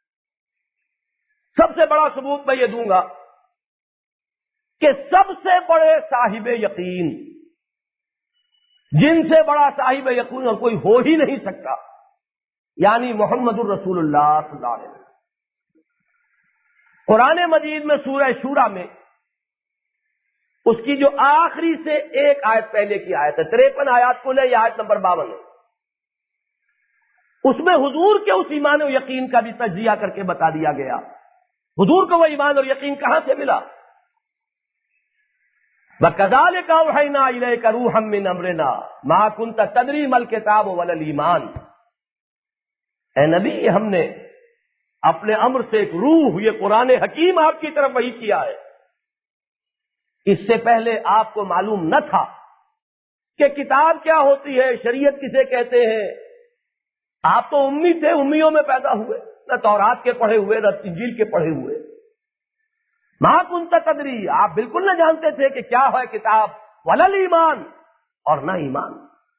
A: سب سے بڑا ثبوت میں یہ دوں گا کہ سب سے بڑے صاحب یقین، جن سے بڑا صاحب یقین اور کوئی ہو ہی نہیں سکتا، یعنی محمد الرسول اللہ صلی اللہ علیہ وسلم. قرآن مجید میں سورہ شورا میں اس کی جو آخری سے ایک آیت پہلے کی آیت ہے، تریپن آیات کو لے، یہ آیت نمبر باون ہے. اس میں حضور کے اس ایمان و یقین کا بھی تجزیہ کر کے بتا دیا گیا. حضور کو وہ ایمان اور یقین کہاں سے ملا؟ وَكَذَلِكَ أَوْحَيْنَا إِلَيْكَ رُوحًا مِّنْ أَمْرِنَا مَا كُنْتَ تَدْرِي مَا الْكِتَابُ وَلَا الْإِيمَانُ. اے نبی، ہم نے اپنے امر سے ایک روح، یہ قرآن حکیم آپ کی طرف وحی کیا ہے. اس سے پہلے آپ کو معلوم نہ تھا کہ کتاب کیا ہوتی ہے، شریعت کسے کہتے ہیں. آپ تو امی تھے، امیوں میں پیدا ہوئے، نہ تورات کے پڑھے ہوئے نہ انجیل کے پڑھے ہوئے. ما کنت تدری، آپ بالکل نہ جانتے تھے کہ کیا ہے کتاب، ولا الایمان، اور نہ ایمان.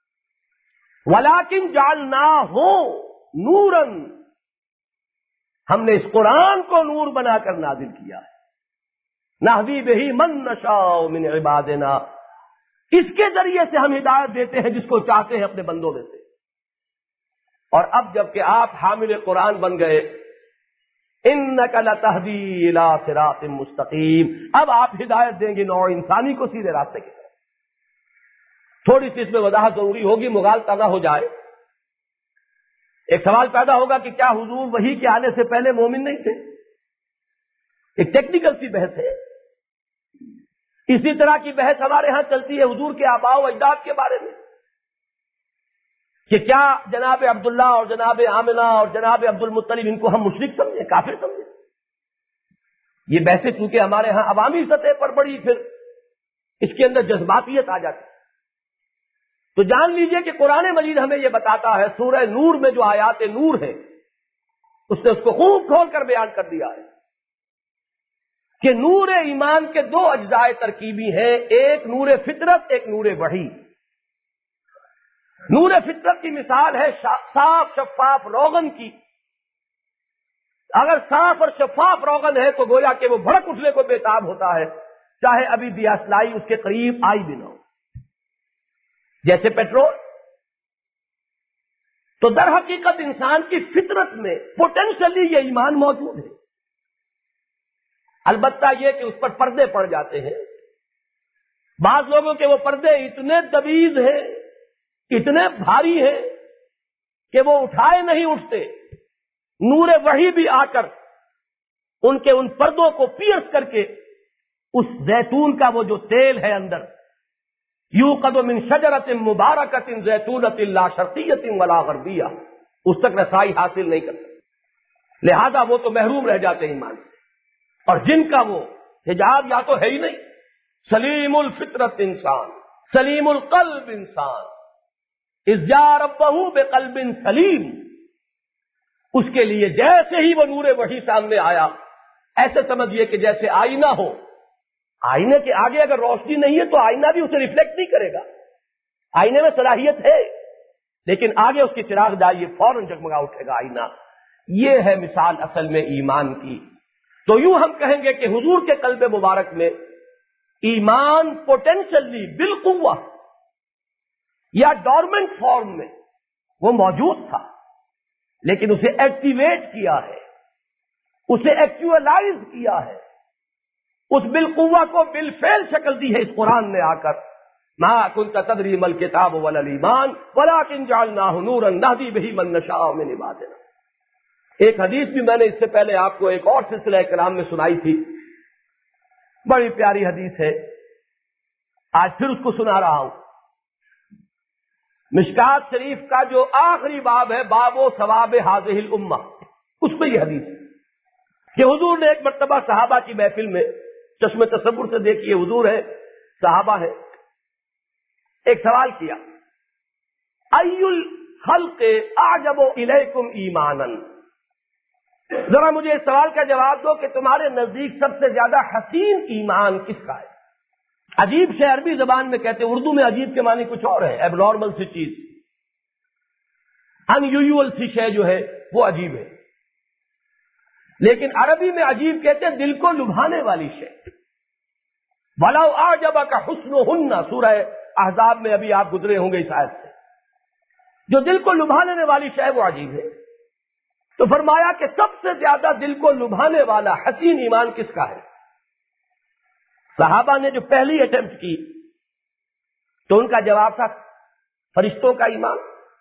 A: ولکن جعلناہ نورا، ہم نے اس قرآن کو نور بنا کر نازل کیا ہے. نہدی بہ من نشاء من عبادنا، اس کے ذریعے سے ہم ہدایت دیتے ہیں جس کو چاہتے ہیں اپنے بندوں میں سے. اور اب جب کہ آپ حامل قرآن بن گئے، انک لتہدی الی صراط مستقیم، اب آپ ہدایت دیں گے نوع انسانی کو سیدھے راستے کی طرف. تھوڑی سی اس میں وضاحت ضروری ہوگی، مغالطہ نہ ہو جائے. ایک سوال پیدا ہوگا کہ کیا حضور وحی کے آنے سے پہلے مومن نہیں تھے؟ ایک ٹیکنیکل سی بحث ہے. اسی طرح کی بحث ہمارے ہاں چلتی ہے حضور کے آباء و اجداد کے بارے میں، کہ کیا جناب عبداللہ اور جناب آمنہ اور جناب عبد المطلب ان کو ہم مشرک سمجھیں، کافر سمجھیں. یہ بحثیں چونکہ ہمارے ہاں عوامی سطح پر بڑی، پھر اس کے اندر جذباتیت آ جاتی. تو جان لیجئے کہ قرآن مجید ہمیں یہ بتاتا ہے، سورہ نور میں جو آیات نور ہے اس نے اس کو خوب کھول کر بیان کر دیا ہے کہ نور ایمان کے دو اجزاء ترکیبی ہیں، ایک نور فطرت، ایک نور وحی. نور فطرت کی مثال ہے صاف شفاف روغن کی، اگر صاف اور شفاف روغن ہے تو گویا کہ وہ بھڑک اٹھنے کو بےتاب ہوتا ہے، چاہے ابھی دیاسلائی اس کے قریب آئی بھی نہ ہو، جیسے پیٹرول۔ تو در حقیقت انسان کی فطرت میں پوٹینشلی یہ ایمان موجود ہے، البتہ یہ کہ اس پر پردے پڑ جاتے ہیں۔ بعض لوگوں کے وہ پردے اتنے دبیز ہیں، اتنے بھاری ہیں کہ وہ اٹھائے نہیں اٹھتے، نور وحی بھی آ کر ان کے ان پردوں کو پیرس کر کے اس زیتون کا وہ جو تیل ہے اندر، یوقد من شجرۃ مبارکۃ زیتونۃ لا شرقیۃ ولا غربیہ، اس تک رسائی حاصل نہیں کر سکتے، لہذا وہ تو محروم رہ جاتے ہیں ایمان سے۔ اور جن کا وہ حجاب یا تو ہے ہی نہیں، سلیم الفطرت انسان، سلیم القلب انسان، اذ جاء ربہ بقلب سلیم، اس کے لیے جیسے ہی وہ نور وحی سامنے آیا، ایسے سمجھیے کہ جیسے آئینہ ہو، آئینے کے آگے اگر روشنی نہیں ہے تو آئینہ بھی اسے ریفلیکٹ نہیں کرے گا، آئینے میں صلاحیت ہے، لیکن آگے اس کی چراغ ڈائیے فوراً جگمگا اٹھے گا آئینہ۔ یہ ہے مثال اصل میں ایمان کی۔ تو یوں ہم کہیں گے کہ حضور کے قلب مبارک میں ایمان پوٹینشلی بالقوہ یا ڈورمنٹ فارم میں وہ موجود تھا، لیکن اسے ایکٹیویٹ کیا ہے، اسے ایکچوئلائز کیا ہے، اس بالقوہ کو بالفعل شکل دی ہے اس قرآن نے آ کر۔ ما كنت تدری ما الکتاب ولا الایمان ولکن جعلناہ نورا نہدی بہ من نشاء من عبادنا۔ ایک حدیث بھی میں نے اس سے پہلے آپ کو ایک اور سلسلہ کلام میں سنائی تھی، بڑی پیاری حدیث ہے، آج پھر اس کو سنا رہا ہوں۔ مشکات شریف کا جو آخری باب ہے، باب و ثواب ہذہ الامہ، اس میں یہ حدیث ہے کہ حضور نے ایک مرتبہ صحابہ کی محفل میں، چشم تصور سے دیکھیے حضور ہے، صحابہ ہے، ایک سوال کیا، ای الخلق اعجب الیکم ایمانا، ذرا مجھے اس سوال کا جواب دو کہ تمہارے نزدیک سب سے زیادہ حسین ایمان کس کا ہے؟ عجیب سے عربی زبان میں کہتے ہیں، اردو میں عجیب کے معنی کچھ اور ہے، ایب نارمل سی چیز، ان یوزول سی شے جو ہے وہ عجیب ہے، لیکن عربی میں عجیب کہتے ہیں دل کو لبھانے والی شے۔ وَلَوْ أَعْجَبَكَ حُسْنُهُنَّ، سورہ احزاب میں ابھی آپ گزرے ہوں گے اس آیت سے، جو دل کو لبھا لینے والی شے وہ عجیب ہے۔ تو فرمایا کہ سب سے زیادہ دل کو لبھانے والا حسین ایمان کس کا ہے؟ صحابہ نے جو پہلی اٹیمپٹ کی تو ان کا جواب تھا فرشتوں کا ایمان۔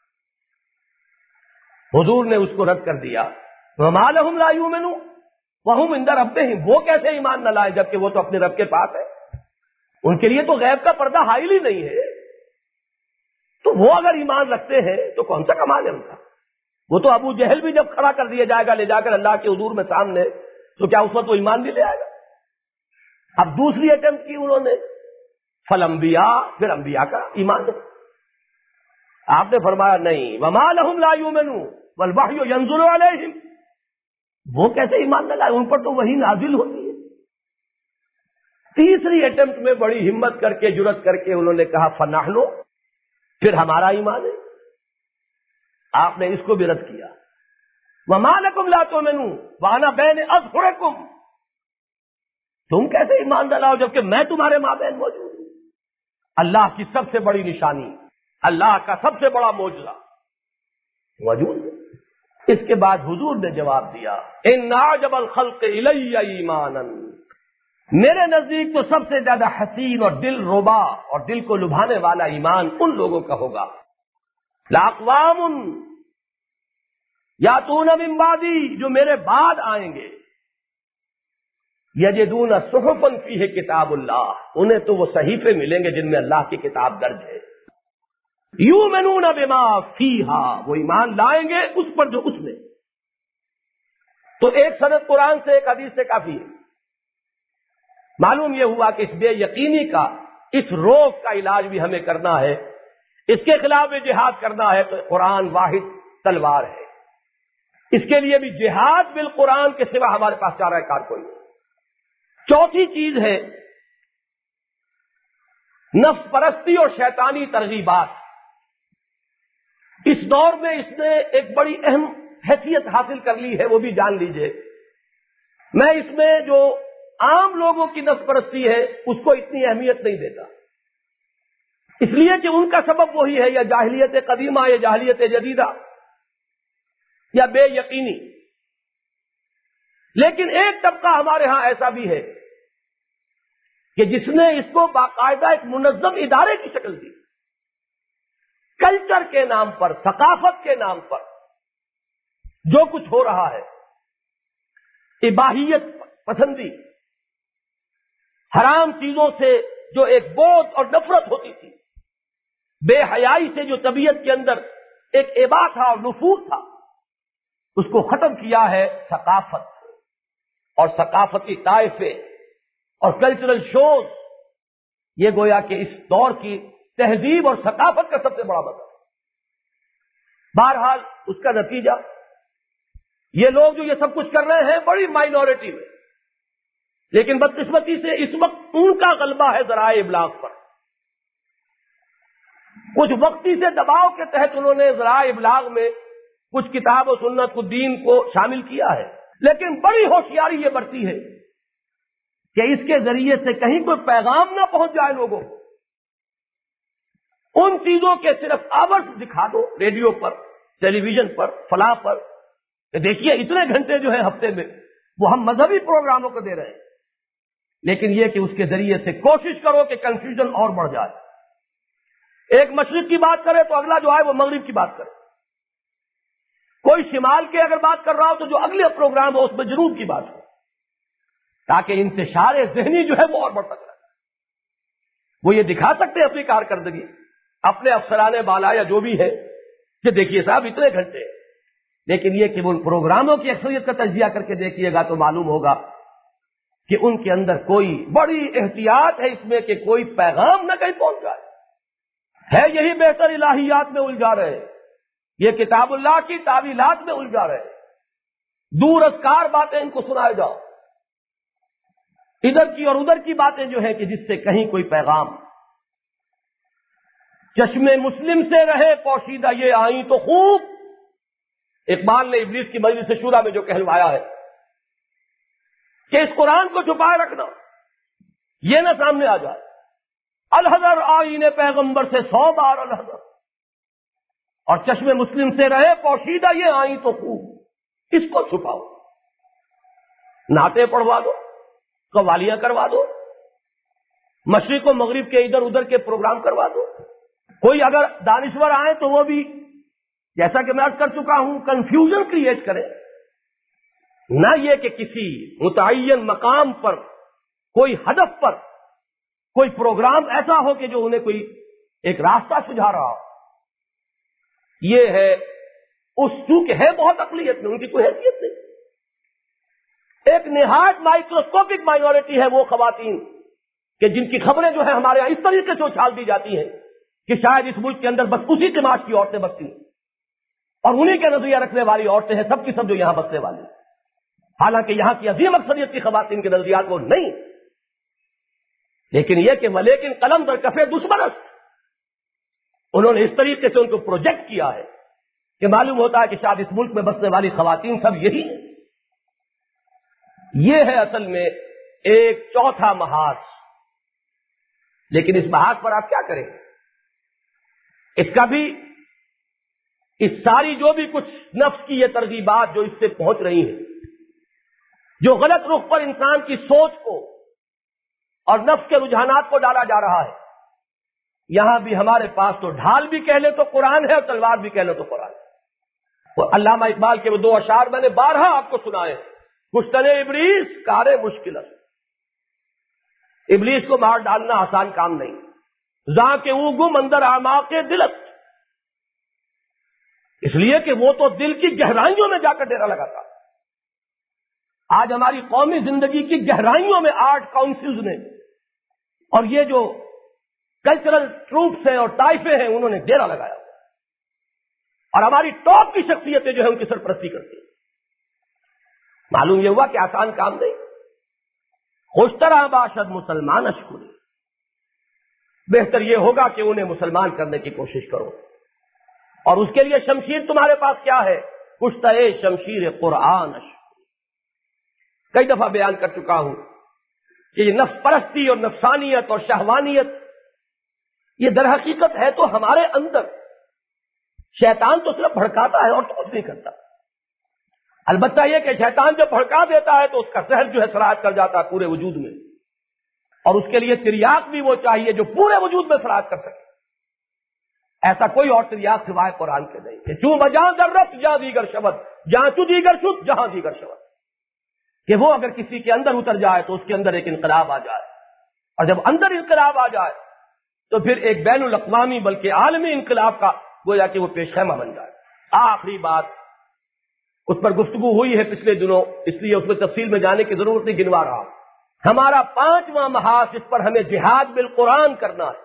A: حضور نے اس کو رد کر دیا، وَمَا لَهُمْ لَا يُؤْمِنُونَ وَهُمْ عِندَ رَبِّهِمْ، وہ کیسے ایمان نہ لائے جبکہ وہ تو اپنے رب کے پاس ہے، ان کے لیے تو غیب کا پردہ حائل ہی نہیں ہے، تو وہ اگر ایمان رکھتے ہیں تو کون سا کمال ہے ان کا؟ وہ تو ابو جہل بھی جب کھڑا کر دیا جائے گا لے جا کر اللہ کے حضور میں سامنے، تو کیا اس وقت وہ ایمان بھی لے آئے گا؟ اب دوسری اٹیمپٹ کی انہوں نے، فالانبیاء، پھر انبیاء کا ایمان ہے۔ آپ نے فرمایا نہیں، وما لهم لا يؤمنون والوحی ينزل علیہم، وہ کیسے ایمان نہ لائے، ان پر تو وحی نازل ہوتی ہے۔ تیسری اٹیمپٹ میں بڑی ہمت کر کے جرت کر کے انہوں نے کہا فنحن، پھر ہمارا ایمان ہے۔ آپ نے اس کو بھی رد کیا، وما لکم لا تؤمنون وانا بین اظہرکم، تم کیسے ایمان نہ لاؤ جبکہ میں تمہارے مابین موجود ہوں۔ اللہ کی سب سے بڑی نشانی، اللہ کا سب سے بڑا معجزہ موجود ہے۔ اس کے بعد حضور نے جواب دیا، ان اعجب الخلق الی ایمانا، میرے نزدیک تو سب سے زیادہ حسین اور دل ربا اور دل کو لبھانے والا ایمان ان لوگوں کا ہوگا، لاقوام یاتون من بعدی، جو میرے بعد آئیں گے، یجدون صحفا فیہ کتاب اللہ، انہیں تو وہ صحیفے ملیں گے جن میں اللہ کی کتاب درج ہے، یؤمنون بما فیہا، وہ ایمان لائیں گے اس پر جو اس میں۔ تو ایک سند قرآن سے ایک حدیث سے کافی ہے۔ معلوم یہ ہوا کہ اس بے یقینی کا، اس روگ کا علاج بھی ہمیں کرنا ہے، اس کے خلاف بھی جہاد کرنا ہے، تو قرآن واحد تلوار ہے، اس کے لیے بھی جہاد بالقرآن کے سوا ہمارے پاس چارہ کار کوئی نہیں۔ چوتھی چیز ہے نفس پرستی اور شیطانی ترغیبات۔ اس دور میں اس نے ایک بڑی اہم حیثیت حاصل کر لی ہے وہ بھی جان لیجئے. میں اس میں جو عام لوگوں کی نفس پرستی ہے اس کو اتنی اہمیت نہیں دیتا، اس لیے کہ ان کا سبب وہی ہے، یا جاہلیت قدیمہ یا جاہلیت جدیدہ یا بے یقینی. لیکن ایک طبقہ ہمارے ہاں ایسا بھی ہے کہ جس نے اس کو باقاعدہ ایک منظم ادارے کی شکل دی، کلچر کے نام پر، ثقافت کے نام پر جو کچھ ہو رہا ہے، اباحیت پسندی، حرام چیزوں سے جو ایک بوجھ اور نفرت ہوتی تھی، بے حیائی سے جو طبیعت کے اندر ایک ابا تھا اور نفور تھا، اس کو ختم کیا ہے ثقافت اور ثقافتی طائفے اور کلچرل شوز. یہ گویا کہ اس دور کی تہذیب اور ثقافت کا سب سے بڑا مطلب. بہرحال اس کا نتیجہ یہ لوگ جو یہ سب کچھ کر رہے ہیں بڑی مائنورٹی میں، لیکن بدقسمتی سے اس وقت ان کا غلبہ ہے ذرائع ابلاغ پر. کچھ وقتی سے دباؤ کے تحت انہوں نے ذرائع ابلاغ میں کچھ کتاب و سنت کو، دین کو شامل کیا ہے، لیکن بڑی ہوشیاری یہ برتی ہے کہ اس کے ذریعے سے کہیں کوئی پیغام نہ پہنچ جائے لوگوں کو. ان چیزوں کے صرف آورز دکھا دو، ریڈیو پر، ٹیلی ویژن پر، فلاں پر، کہ دیکھیے اتنے گھنٹے جو ہے ہفتے میں وہ ہم مذہبی پروگراموں کو دے رہے ہیں، لیکن یہ کہ اس کے ذریعے سے کوشش کرو کہ کنفیوژن اور بڑھ جائے. ایک مشرق کی بات کرے تو اگلا جو ہے وہ مغرب کی بات کرے، کوئی شمال کے اگر بات کر رہا ہو تو جو اگلے پروگرام ہو اس میں جنوب کی بات ہو، تاکہ انتشار ذہنی جو ہے وہ اور بڑھتا رہے. وہ یہ دکھا سکتے اپنی کارکردگی اپنے افسران بالا یا جو بھی ہے کہ دیکھیے صاحب اتنے گھنٹے، لیکن یہ کہ وہ پروگراموں کی اکثریت کا تجزیہ کر کے دیکھیے گا تو معلوم ہوگا کہ ان کے اندر کوئی بڑی احتیاط ہے اس میں کہ کوئی پیغام نہ کہیں پہنچ جائے. ہے یہی بہتر الہیات میں الجھا رہے، یہ کتاب اللہ کی تعویلات میں الجھا رہے، دور ازکار باتیں ان کو سنائے جاؤ، ادھر کی اور ادھر کی باتیں جو ہے کہ جس سے کہیں کوئی پیغام. چشم مسلم سے رہے پوشیدہ یہ آئیں تو خوب. اقبال نے ابلیس کی مجلس شورا میں جو کہلوایا ہے کہ اس قرآن کو چھپائے رکھنا، یہ نہ سامنے آ جائے. الحذر آئین پیغمبر سے سو بار الحذر، اور چشم مسلم سے رہے پوشیدہ یہ آئیں تو خوب. اس کو چھپاؤ، نعتیں پڑھوا دو، قوالیاں کروا دو، مشرق و مغرب کے ادھر ادھر کے پروگرام کروا دو. کوئی اگر دانشور آئے تو وہ بھی جیسا کہ میں عرض کر چکا ہوں کنفیوژن کریٹ کرے، نہ یہ کہ کسی متعین مقام پر، کوئی ہدف پر کوئی پروگرام ایسا ہو کہ جو انہیں کوئی ایک راستہ سجھا رہا ہو. یہ ہے اس چونکہ ہے بہت اقلیت میں، ان کی کوئی حیثیت نہیں. ایک نہایت مائکروسکوپک مائنورٹی ہے وہ خواتین کہ جن کی خبریں جو ہے ہمارے یہاں اس طریقے سے اچھال دی جاتی ہیں کہ شاید اس ملک کے اندر بس اسی سماج کی عورتیں بستی ہیں اور انہی کے نظریہ رکھنے والی عورتیں ہیں سب کی سب جو یہاں بسنے والی، حالانکہ یہاں کی عظیم اکثریت کی خواتین کے نظریات وہ نہیں. لیکن یہ کہ ولیکن قلم در کفے دشمنست، انہوں نے اس طریقے سے ان کو پروجیکٹ کیا ہے کہ معلوم ہوتا ہے کہ شاید اس ملک میں بسنے والی خواتین سب یہی ہیں. یہ ہے اصل میں ایک چوتھا محاذ. لیکن اس محاذ پر آپ کیا کریں؟ اس کا بھی اس ساری جو بھی کچھ نفس کی یہ ترغیبات جو اس سے پہنچ رہی ہیں، جو غلط رخ پر انسان کی سوچ کو اور نفس کے رجحانات کو ڈالا جا رہا ہے، یہاں بھی ہمارے پاس تو ڈھال بھی کہہ لیں تو قرآن ہے اور تلوار بھی کہہ لیں تو قرآن ہے. وہ علامہ اقبال کے وہ دو اشعار میں نے بارہا آپ کو سنائے، کشتن ابلیس کار مشکل. ابلیس کو مار ڈالنا آسان کام نہیں. زاں کے او گم اندر اعماق دلت، اس لیے کہ وہ تو دل کی گہرائیوں میں جا کر ڈیرا لگاتا. آج ہماری قومی زندگی کی گہرائیوں میں آرٹ کاؤنسلز نے اور یہ جو کلچرل ٹروپس ہیں اور طائفے ہیں انہوں نے ڈیرا لگایا ہوا، اور ہماری ٹاپ کی شخصیتیں جو ہے ان کی سرپرستی کرتی ہیں. معلوم یہ ہوا کہ آسان کام نہیں. خوشترا باشد مسلمان اشکری، بہتر یہ ہوگا کہ انہیں مسلمان کرنے کی کوشش کرو، اور اس کے لیے شمشیر تمہارے پاس کیا ہے؟ کشتہ شمشیر قرآن. کئی دفعہ بیان کر چکا ہوں کہ یہ نفس پرستی اور نفسانیت اور شہوانیت یہ در حقیقت ہے تو ہمارے اندر. شیطان تو صرف بھڑکاتا ہے اور تو کچھ نہیں کرتا. البتہ یہ کہ شیطان جب بھڑکا دیتا ہے تو اس کا زہر جو ہے سرایت کر جاتا ہے پورے وجود میں، اور اس کے لیے تریاق بھی وہ چاہیے جو پورے وجود میں سرایت کر سکے. ایسا کوئی اور تریاق سوائے قرآن کے نہیں کہ چوں بجاں ضرورت جہاں دیگر شبد، جہاں تو دیگر شد جہاں دیگر شبد، کہ وہ اگر کسی کے اندر اتر جائے تو اس کے اندر ایک انقلاب آ جائے، اور جب اندر انقلاب آ جائے تو پھر ایک بین الاقوامی بلکہ عالمی انقلاب کا گویا کہ وہ پیش خیمہ بن جائے. آخری بات اس پر گفتگو ہوئی ہے پچھلے دنوں، اس لیے اس میں تفصیل میں جانے کی ضرورت نہیں، گنوا رہا. ہمارا پانچواں محاذ جس پر ہمیں جہاد بالقرآن کرنا ہے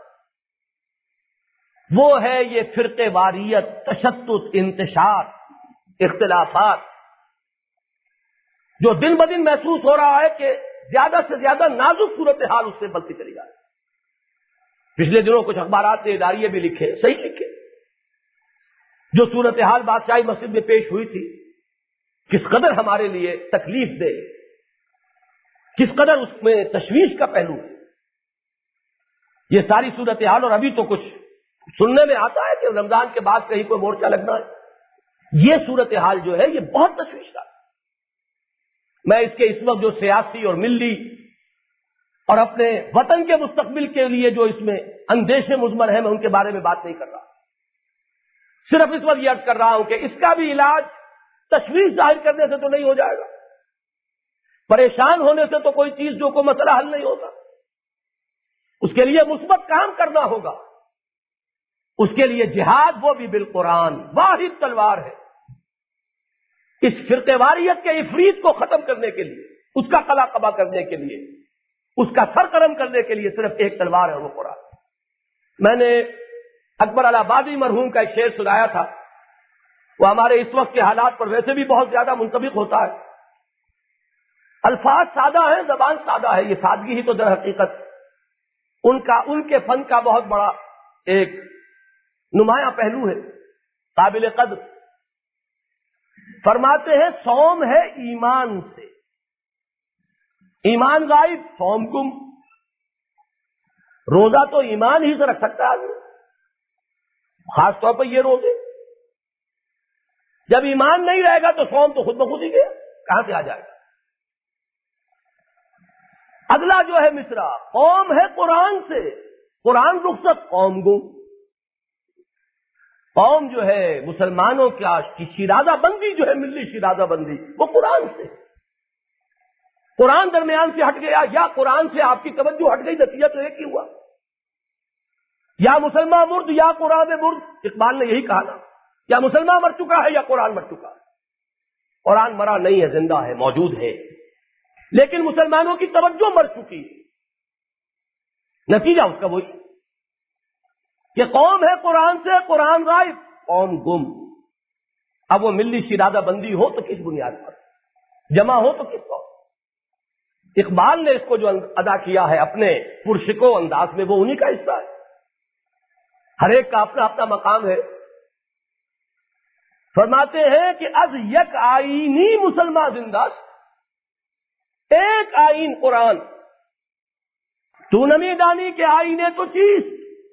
A: وہ ہے یہ فرقے واریت، تشدد، انتشار، اختلافات، جو دن بدن محسوس ہو رہا ہے کہ زیادہ سے زیادہ نازک صورتحال اس سے بلتی چلی جائے. پچھلے دنوں کچھ اخبارات نے اداریے بھی لکھے، صحیح لکھے، جو صورتحال بادشاہی مسجد میں پیش ہوئی تھی کس قدر ہمارے لیے تکلیف دے، کس قدر اس میں تشویش کا پہلو ہے. یہ ساری صورتحال، اور ابھی تو کچھ سننے میں آتا ہے کہ رمضان کے بعد کہیں کوئی مورچہ لگنا ہے. یہ صورتحال جو ہے یہ بہت تشویشناک. میں اس کے اس وقت جو سیاسی اور ملی اور اپنے وطن کے مستقبل کے لیے جو اس میں اندیشے مضمر ہیں میں ان کے بارے میں بات نہیں کر رہا. صرف اس وقت یہ عرض کر رہا ہوں کہ اس کا بھی علاج تشویش ظاہر کرنے سے تو نہیں ہو جائے گا، پریشان ہونے سے تو کوئی چیز جو کوئی مسئلہ حل نہیں ہوتا. اس کے لیے مثبت کام کرنا ہوگا. اس کے لیے جہاد وہ بھی بالقرآن، واحد تلوار ہے. اس فرقے واریت کے افریت کو ختم کرنے کے لیے، اس کا قلا قبا کرنے کے لیے، اس کا سر قلم کرنے کے لیے صرف ایک تلوار ہے، وہ قرآن. میں نے اکبر الہٰبادی مرحوم کا ایک شعر سنایا تھا، وہ ہمارے اس وقت کے حالات پر ویسے بھی بہت زیادہ منطبق ہوتا ہے. الفاظ سادہ ہیں، زبان سادہ ہے، یہ سادگی ہی تو در حقیقت ان کا ان کے فن کا بہت بڑا ایک نمایاں پہلو ہے، قابل قدر. فرماتے ہیں صوم ہے ایمان سے، ایمان غائب صوم گم. روزہ تو ایمان ہی سے رکھ سکتا ہے آدمی، خاص طور پر یہ روزے. جب ایمان نہیں رہے گا تو صوم تو خود بخود ہی گیا، کہاں سے آ جائے گا. اگلا جو ہے مصرع، قوم ہے قرآن سے، قرآن رخصت قوم گم. قوم جو ہے مسلمانوں کی شیرازہ بندی جو ہے، ملی شیرازہ بندی، وہ قرآن سے. قرآن درمیان سے ہٹ گیا یا قرآن سے آپ کی توجہ ہٹ گئی، نتیجہ تو ایک ہی ہوا. یا مسلمان مرد یا قرآن مرد، اقبال نے یہی کہا نا، یا مسلمان مر چکا ہے یا قرآن مر چکا ہے. قرآن مرا نہیں ہے، زندہ ہے، موجود ہے، لیکن مسلمانوں کی توجہ مر چکی ہے. نتیجہ اس کا وہی کہ قوم ہے قرآن سے، قرآن غائب قوم گم. اب وہ ملی شیرازہ بندی ہو تو کس بنیاد پر، جمع ہو تو کس طور. اقبال نے اس کو جو ادا کیا ہے اپنے پرشکو انداز میں، وہ انہی کا حصہ ہے. ہر ایک کا اپنا اپنا مقام ہے. فرماتے ہیں کہ از یک آئینی مسلمان زندہ، ایک آئین قرآن، تو نمی دانی کے آئینے تو چیز،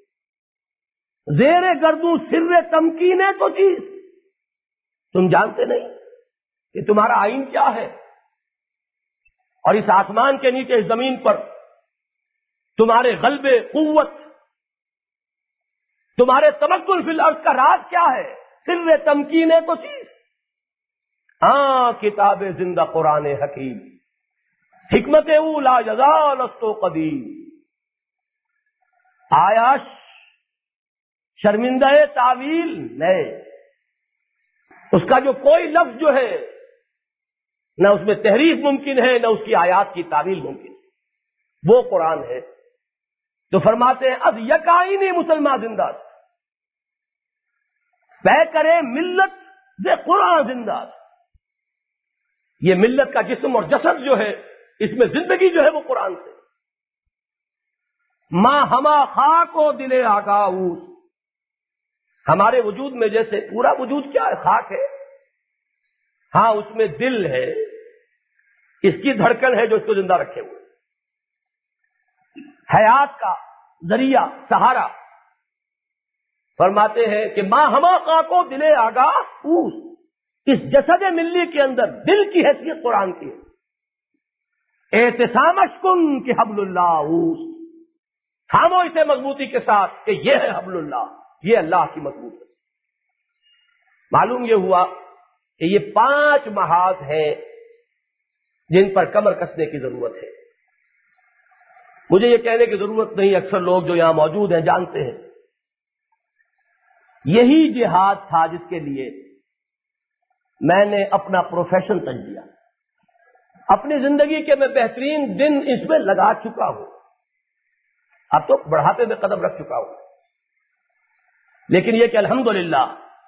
A: زیر گردوں سر تمکینے تو چیز. تم جانتے نہیں کہ تمہارا آئین کیا ہے، اور اس آسمان کے نیچے اس زمین پر تمہارے غلبے، قوت، تمہارے تمکن فی الارض کا راز کیا ہے. سر تمکین تو چیز، ہاں کتاب زندہ قرآن حکیم، حکمت اولا یزال است و قدیم. آیا شرمندہ تعویل نئے، اس کا جو کوئی لفظ جو ہے نہ اس میں تحریف ممکن ہے، نہ اس کی آیات کی تعویل ممکن ہے، وہ قرآن ہے. تو فرماتے ہیں اب یکائنی مسلمان زندہ، بہ کرے ملت سے قرآن زندہ. یہ ملت کا جسم اور جسد جو ہے، اس میں زندگی جو ہے وہ قرآن سے. ماں ہما خاک و دل آگاؤ، ہمارے وجود میں جیسے پورا وجود کیا ہے، خاک ہے، ہاں اس میں دل ہے، اس کی دھڑکن ہے جو اس کو زندہ رکھے ہوئے، حیات کا ذریعہ سہارا۔ فرماتے ہیں کہ ماں ہما کا کو دلے آگاہ اوس، اس جسد ملی کے اندر دل کی حیثیت قرآن کی ہے۔ اعتصامش کن کہ حبل اللہ اوس، تھامو اسے مضبوطی کے ساتھ کہ یہ ہے حبل اللہ، یہ اللہ کی مضبوط ہے۔ معلوم یہ ہوا کہ یہ پانچ محاذ ہیں جن پر کمر کسنے کی ضرورت ہے۔ مجھے یہ کہنے کی ضرورت نہیں، اکثر لوگ جو یہاں موجود ہیں جانتے ہیں، یہی جہاد تھا جس کے لیے میں نے اپنا پروفیشن تج دیا، اپنی زندگی کے میں بہترین دن اس میں لگا چکا ہوں، اب تو بڑھاپے میں قدم رکھ چکا ہوں، لیکن یہ کہ الحمدللہ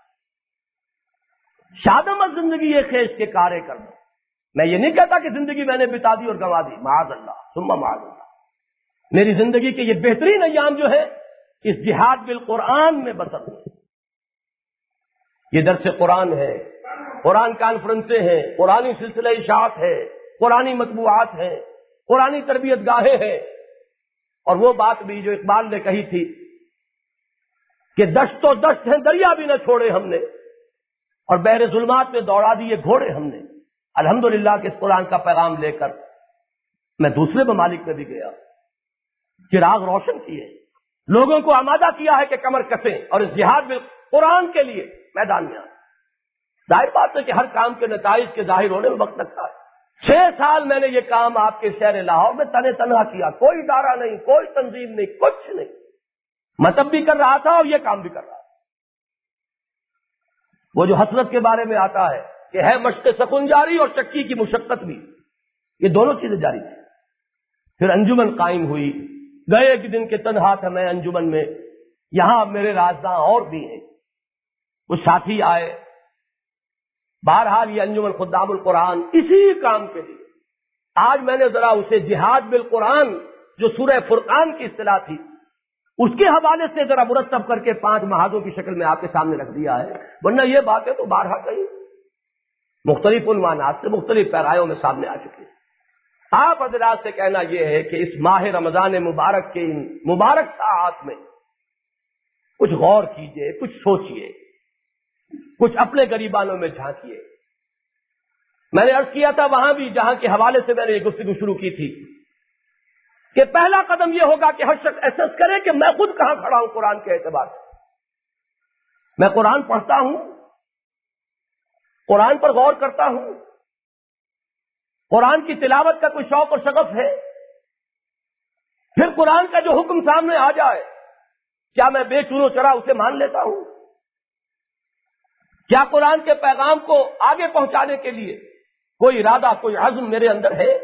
A: شادمت زندگی یہ خیز کے کارے کر دو۔ میں یہ نہیں کہتا کہ زندگی میں نے بتا دی اور گنوا دی، معاذ اللہ ثم معاذ اللہ، میری زندگی کے یہ بہترین ایام جو ہے اس جہاد بالقرآن میں بسر ہوئے۔ یہ درس قرآن ہے، قرآن کانفرنسیں ہیں، قرآنی سلسلہ اشاعت ہے، قرآنی مطبوعات ہیں، قرآنی تربیت گاہیں ہیں، اور وہ بات بھی جو اقبال نے کہی تھی کہ دشت و دشت ہیں دریا بھی نہ چھوڑے ہم نے، اور بحر ظلمات میں دوڑا دیے گھوڑے ہم نے۔ الحمدللہ کہ اس قرآن کا پیغام لے کر میں دوسرے ممالک میں بھی گیا، چراغ روشن کیے، لوگوں کو آمادہ کیا ہے کہ کمر کسیں اور اس جہاد میں قرآن کے لیے میدان میں آئیں۔ ظاہر بات ہے کہ ہر کام کے نتائج کے ظاہر ہونے میں وقت لگتا ہے۔ چھ سال میں نے یہ کام آپ کے شہر لاہور میں تنے تنہا کیا، کوئی ادارہ نہیں، کوئی تنظیم نہیں، کچھ نہیں، مطلب بھی کر رہا تھا اور یہ کام بھی کر رہا تھا۔ وہ جو حسرت کے بارے میں آتا ہے کہ ہے مشق سکون جاری اور چکی کی مشقت بھی، یہ دونوں چیزیں جاری تھی۔ پھر انجمن قائم ہوئی، گئے ایک دن کے تنہا تھا میں انجمن میں، یہاں میرے رازداں اور بھی ہیں، کچھ ساتھی آئے، بہرحال یہ انجمن خدام القرآن اسی کام کے لیے۔ آج میں نے ذرا اسے جہاد بالقرآن جو سورہ فرقان کی اصطلاح تھی اس کے حوالے سے ذرا مرتب کر کے پانچ محاذوں کی شکل میں آپ کے سامنے رکھ دیا ہے، ورنہ یہ باتیں تو بارہا کہیں مختلف عنوانات سے مختلف پیرایوں میں سامنے آ چکی ہیں۔ آپ حضرات سے کہنا یہ ہے کہ اس ماہ رمضان مبارک کے ان مبارک ساعات میں کچھ غور کیجئے، کچھ سوچئے، کچھ اپنے گریبانوں میں جھانکیے۔ میں نے عرض کیا تھا وہاں بھی جہاں کے حوالے سے میں نے یہ گفتگو شروع کی تھی کہ پہلا قدم یہ ہوگا کہ ہر شخص احساس کرے کہ میں خود کہاں کھڑا ہوں قرآن کے اعتبار سے۔ میں قرآن پڑھتا ہوں، قرآن پر غور کرتا ہوں، قرآن کی تلاوت کا کوئی شوق اور شغف ہے؟ پھر قرآن کا جو حکم سامنے آ جائے کیا میں بے چون و چرا اسے مان لیتا ہوں؟ کیا قرآن کے پیغام کو آگے پہنچانے کے لیے کوئی ارادہ، کوئی عزم میرے اندر ہے؟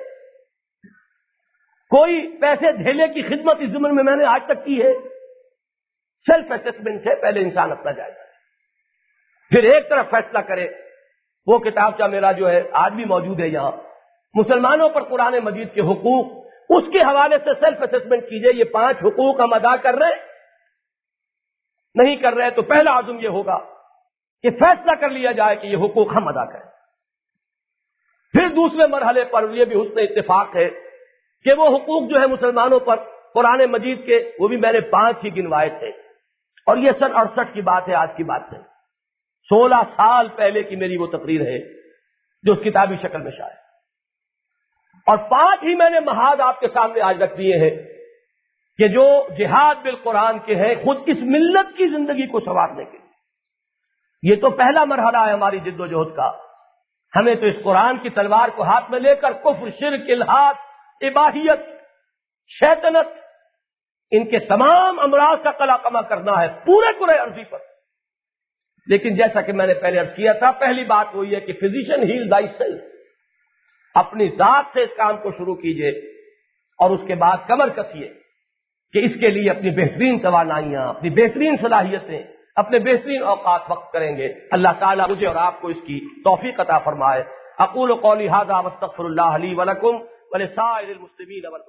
A: کوئی پیسے دھیلے کی خدمت اس زمن میں میں نے آج تک کی ہے؟ سیلف اسسمنٹ ہے، پہلے انسان اپنا جائزہ ہے، پھر ایک طرف فیصلہ کرے۔ وہ کتابچہ میرا جو ہے آج بھی موجود ہے یہاں، مسلمانوں پر قرآن مجید کے حقوق، اس کے حوالے سے سیلف اسسمنٹ کیجئے، یہ پانچ حقوق ہم ادا کر رہے نہیں کر رہے، تو پہلا عزم یہ ہوگا کہ فیصلہ کر لیا جائے کہ یہ حقوق ہم ادا کریں۔ پھر دوسرے مرحلے پر یہ بھی حسن اتفاق ہے کہ وہ حقوق جو ہے مسلمانوں پر قرآن مجید کے، وہ بھی میں نے پانچ ہی گنوائے تھے، اور یہ سن اڑسٹھ کی بات ہے، آج کی بات نہیں، سولہ سال پہلے کی میری وہ تقریر ہے جو اس کتابی شکل میں شائع، اور پانچ ہی میں نے محاذ آپ کے سامنے آج رکھ دیے ہیں کہ جو جہاد بالقرآن کے ہیں خود اس ملت کی زندگی کو سنوارنے کے لیے۔ یہ تو پہلا مرحلہ ہے ہماری جد و جہد کا، ہمیں تو اس قرآن کی تلوار کو ہاتھ میں لے کر کفر، شرک، الحاد، اباحیت، شیطنت، ان کے تمام امراض کا قلاقمہ کرنا ہے پورے کرے عرضی پر۔ لیکن جیسا کہ میں نے پہلے عرض کیا تھا، پہلی بات وہی ہے کہ فزیشین ہیل تھائی سیلف، اپنی ذات سے اس کام کو شروع کیجئے، اور اس کے بعد کمر کسیے کہ اس کے لیے اپنی بہترین توانائیاں، اپنی بہترین صلاحیتیں، اپنے بہترین اوقات وقت کریں گے۔ اللہ تعالیٰ مجھے اور آپ کو اس کی توفیق عطا فرمائے۔ اقول قولی ھذا واستغفر اللہ لی ولکم ولسائر المسلمین والمسلمات۔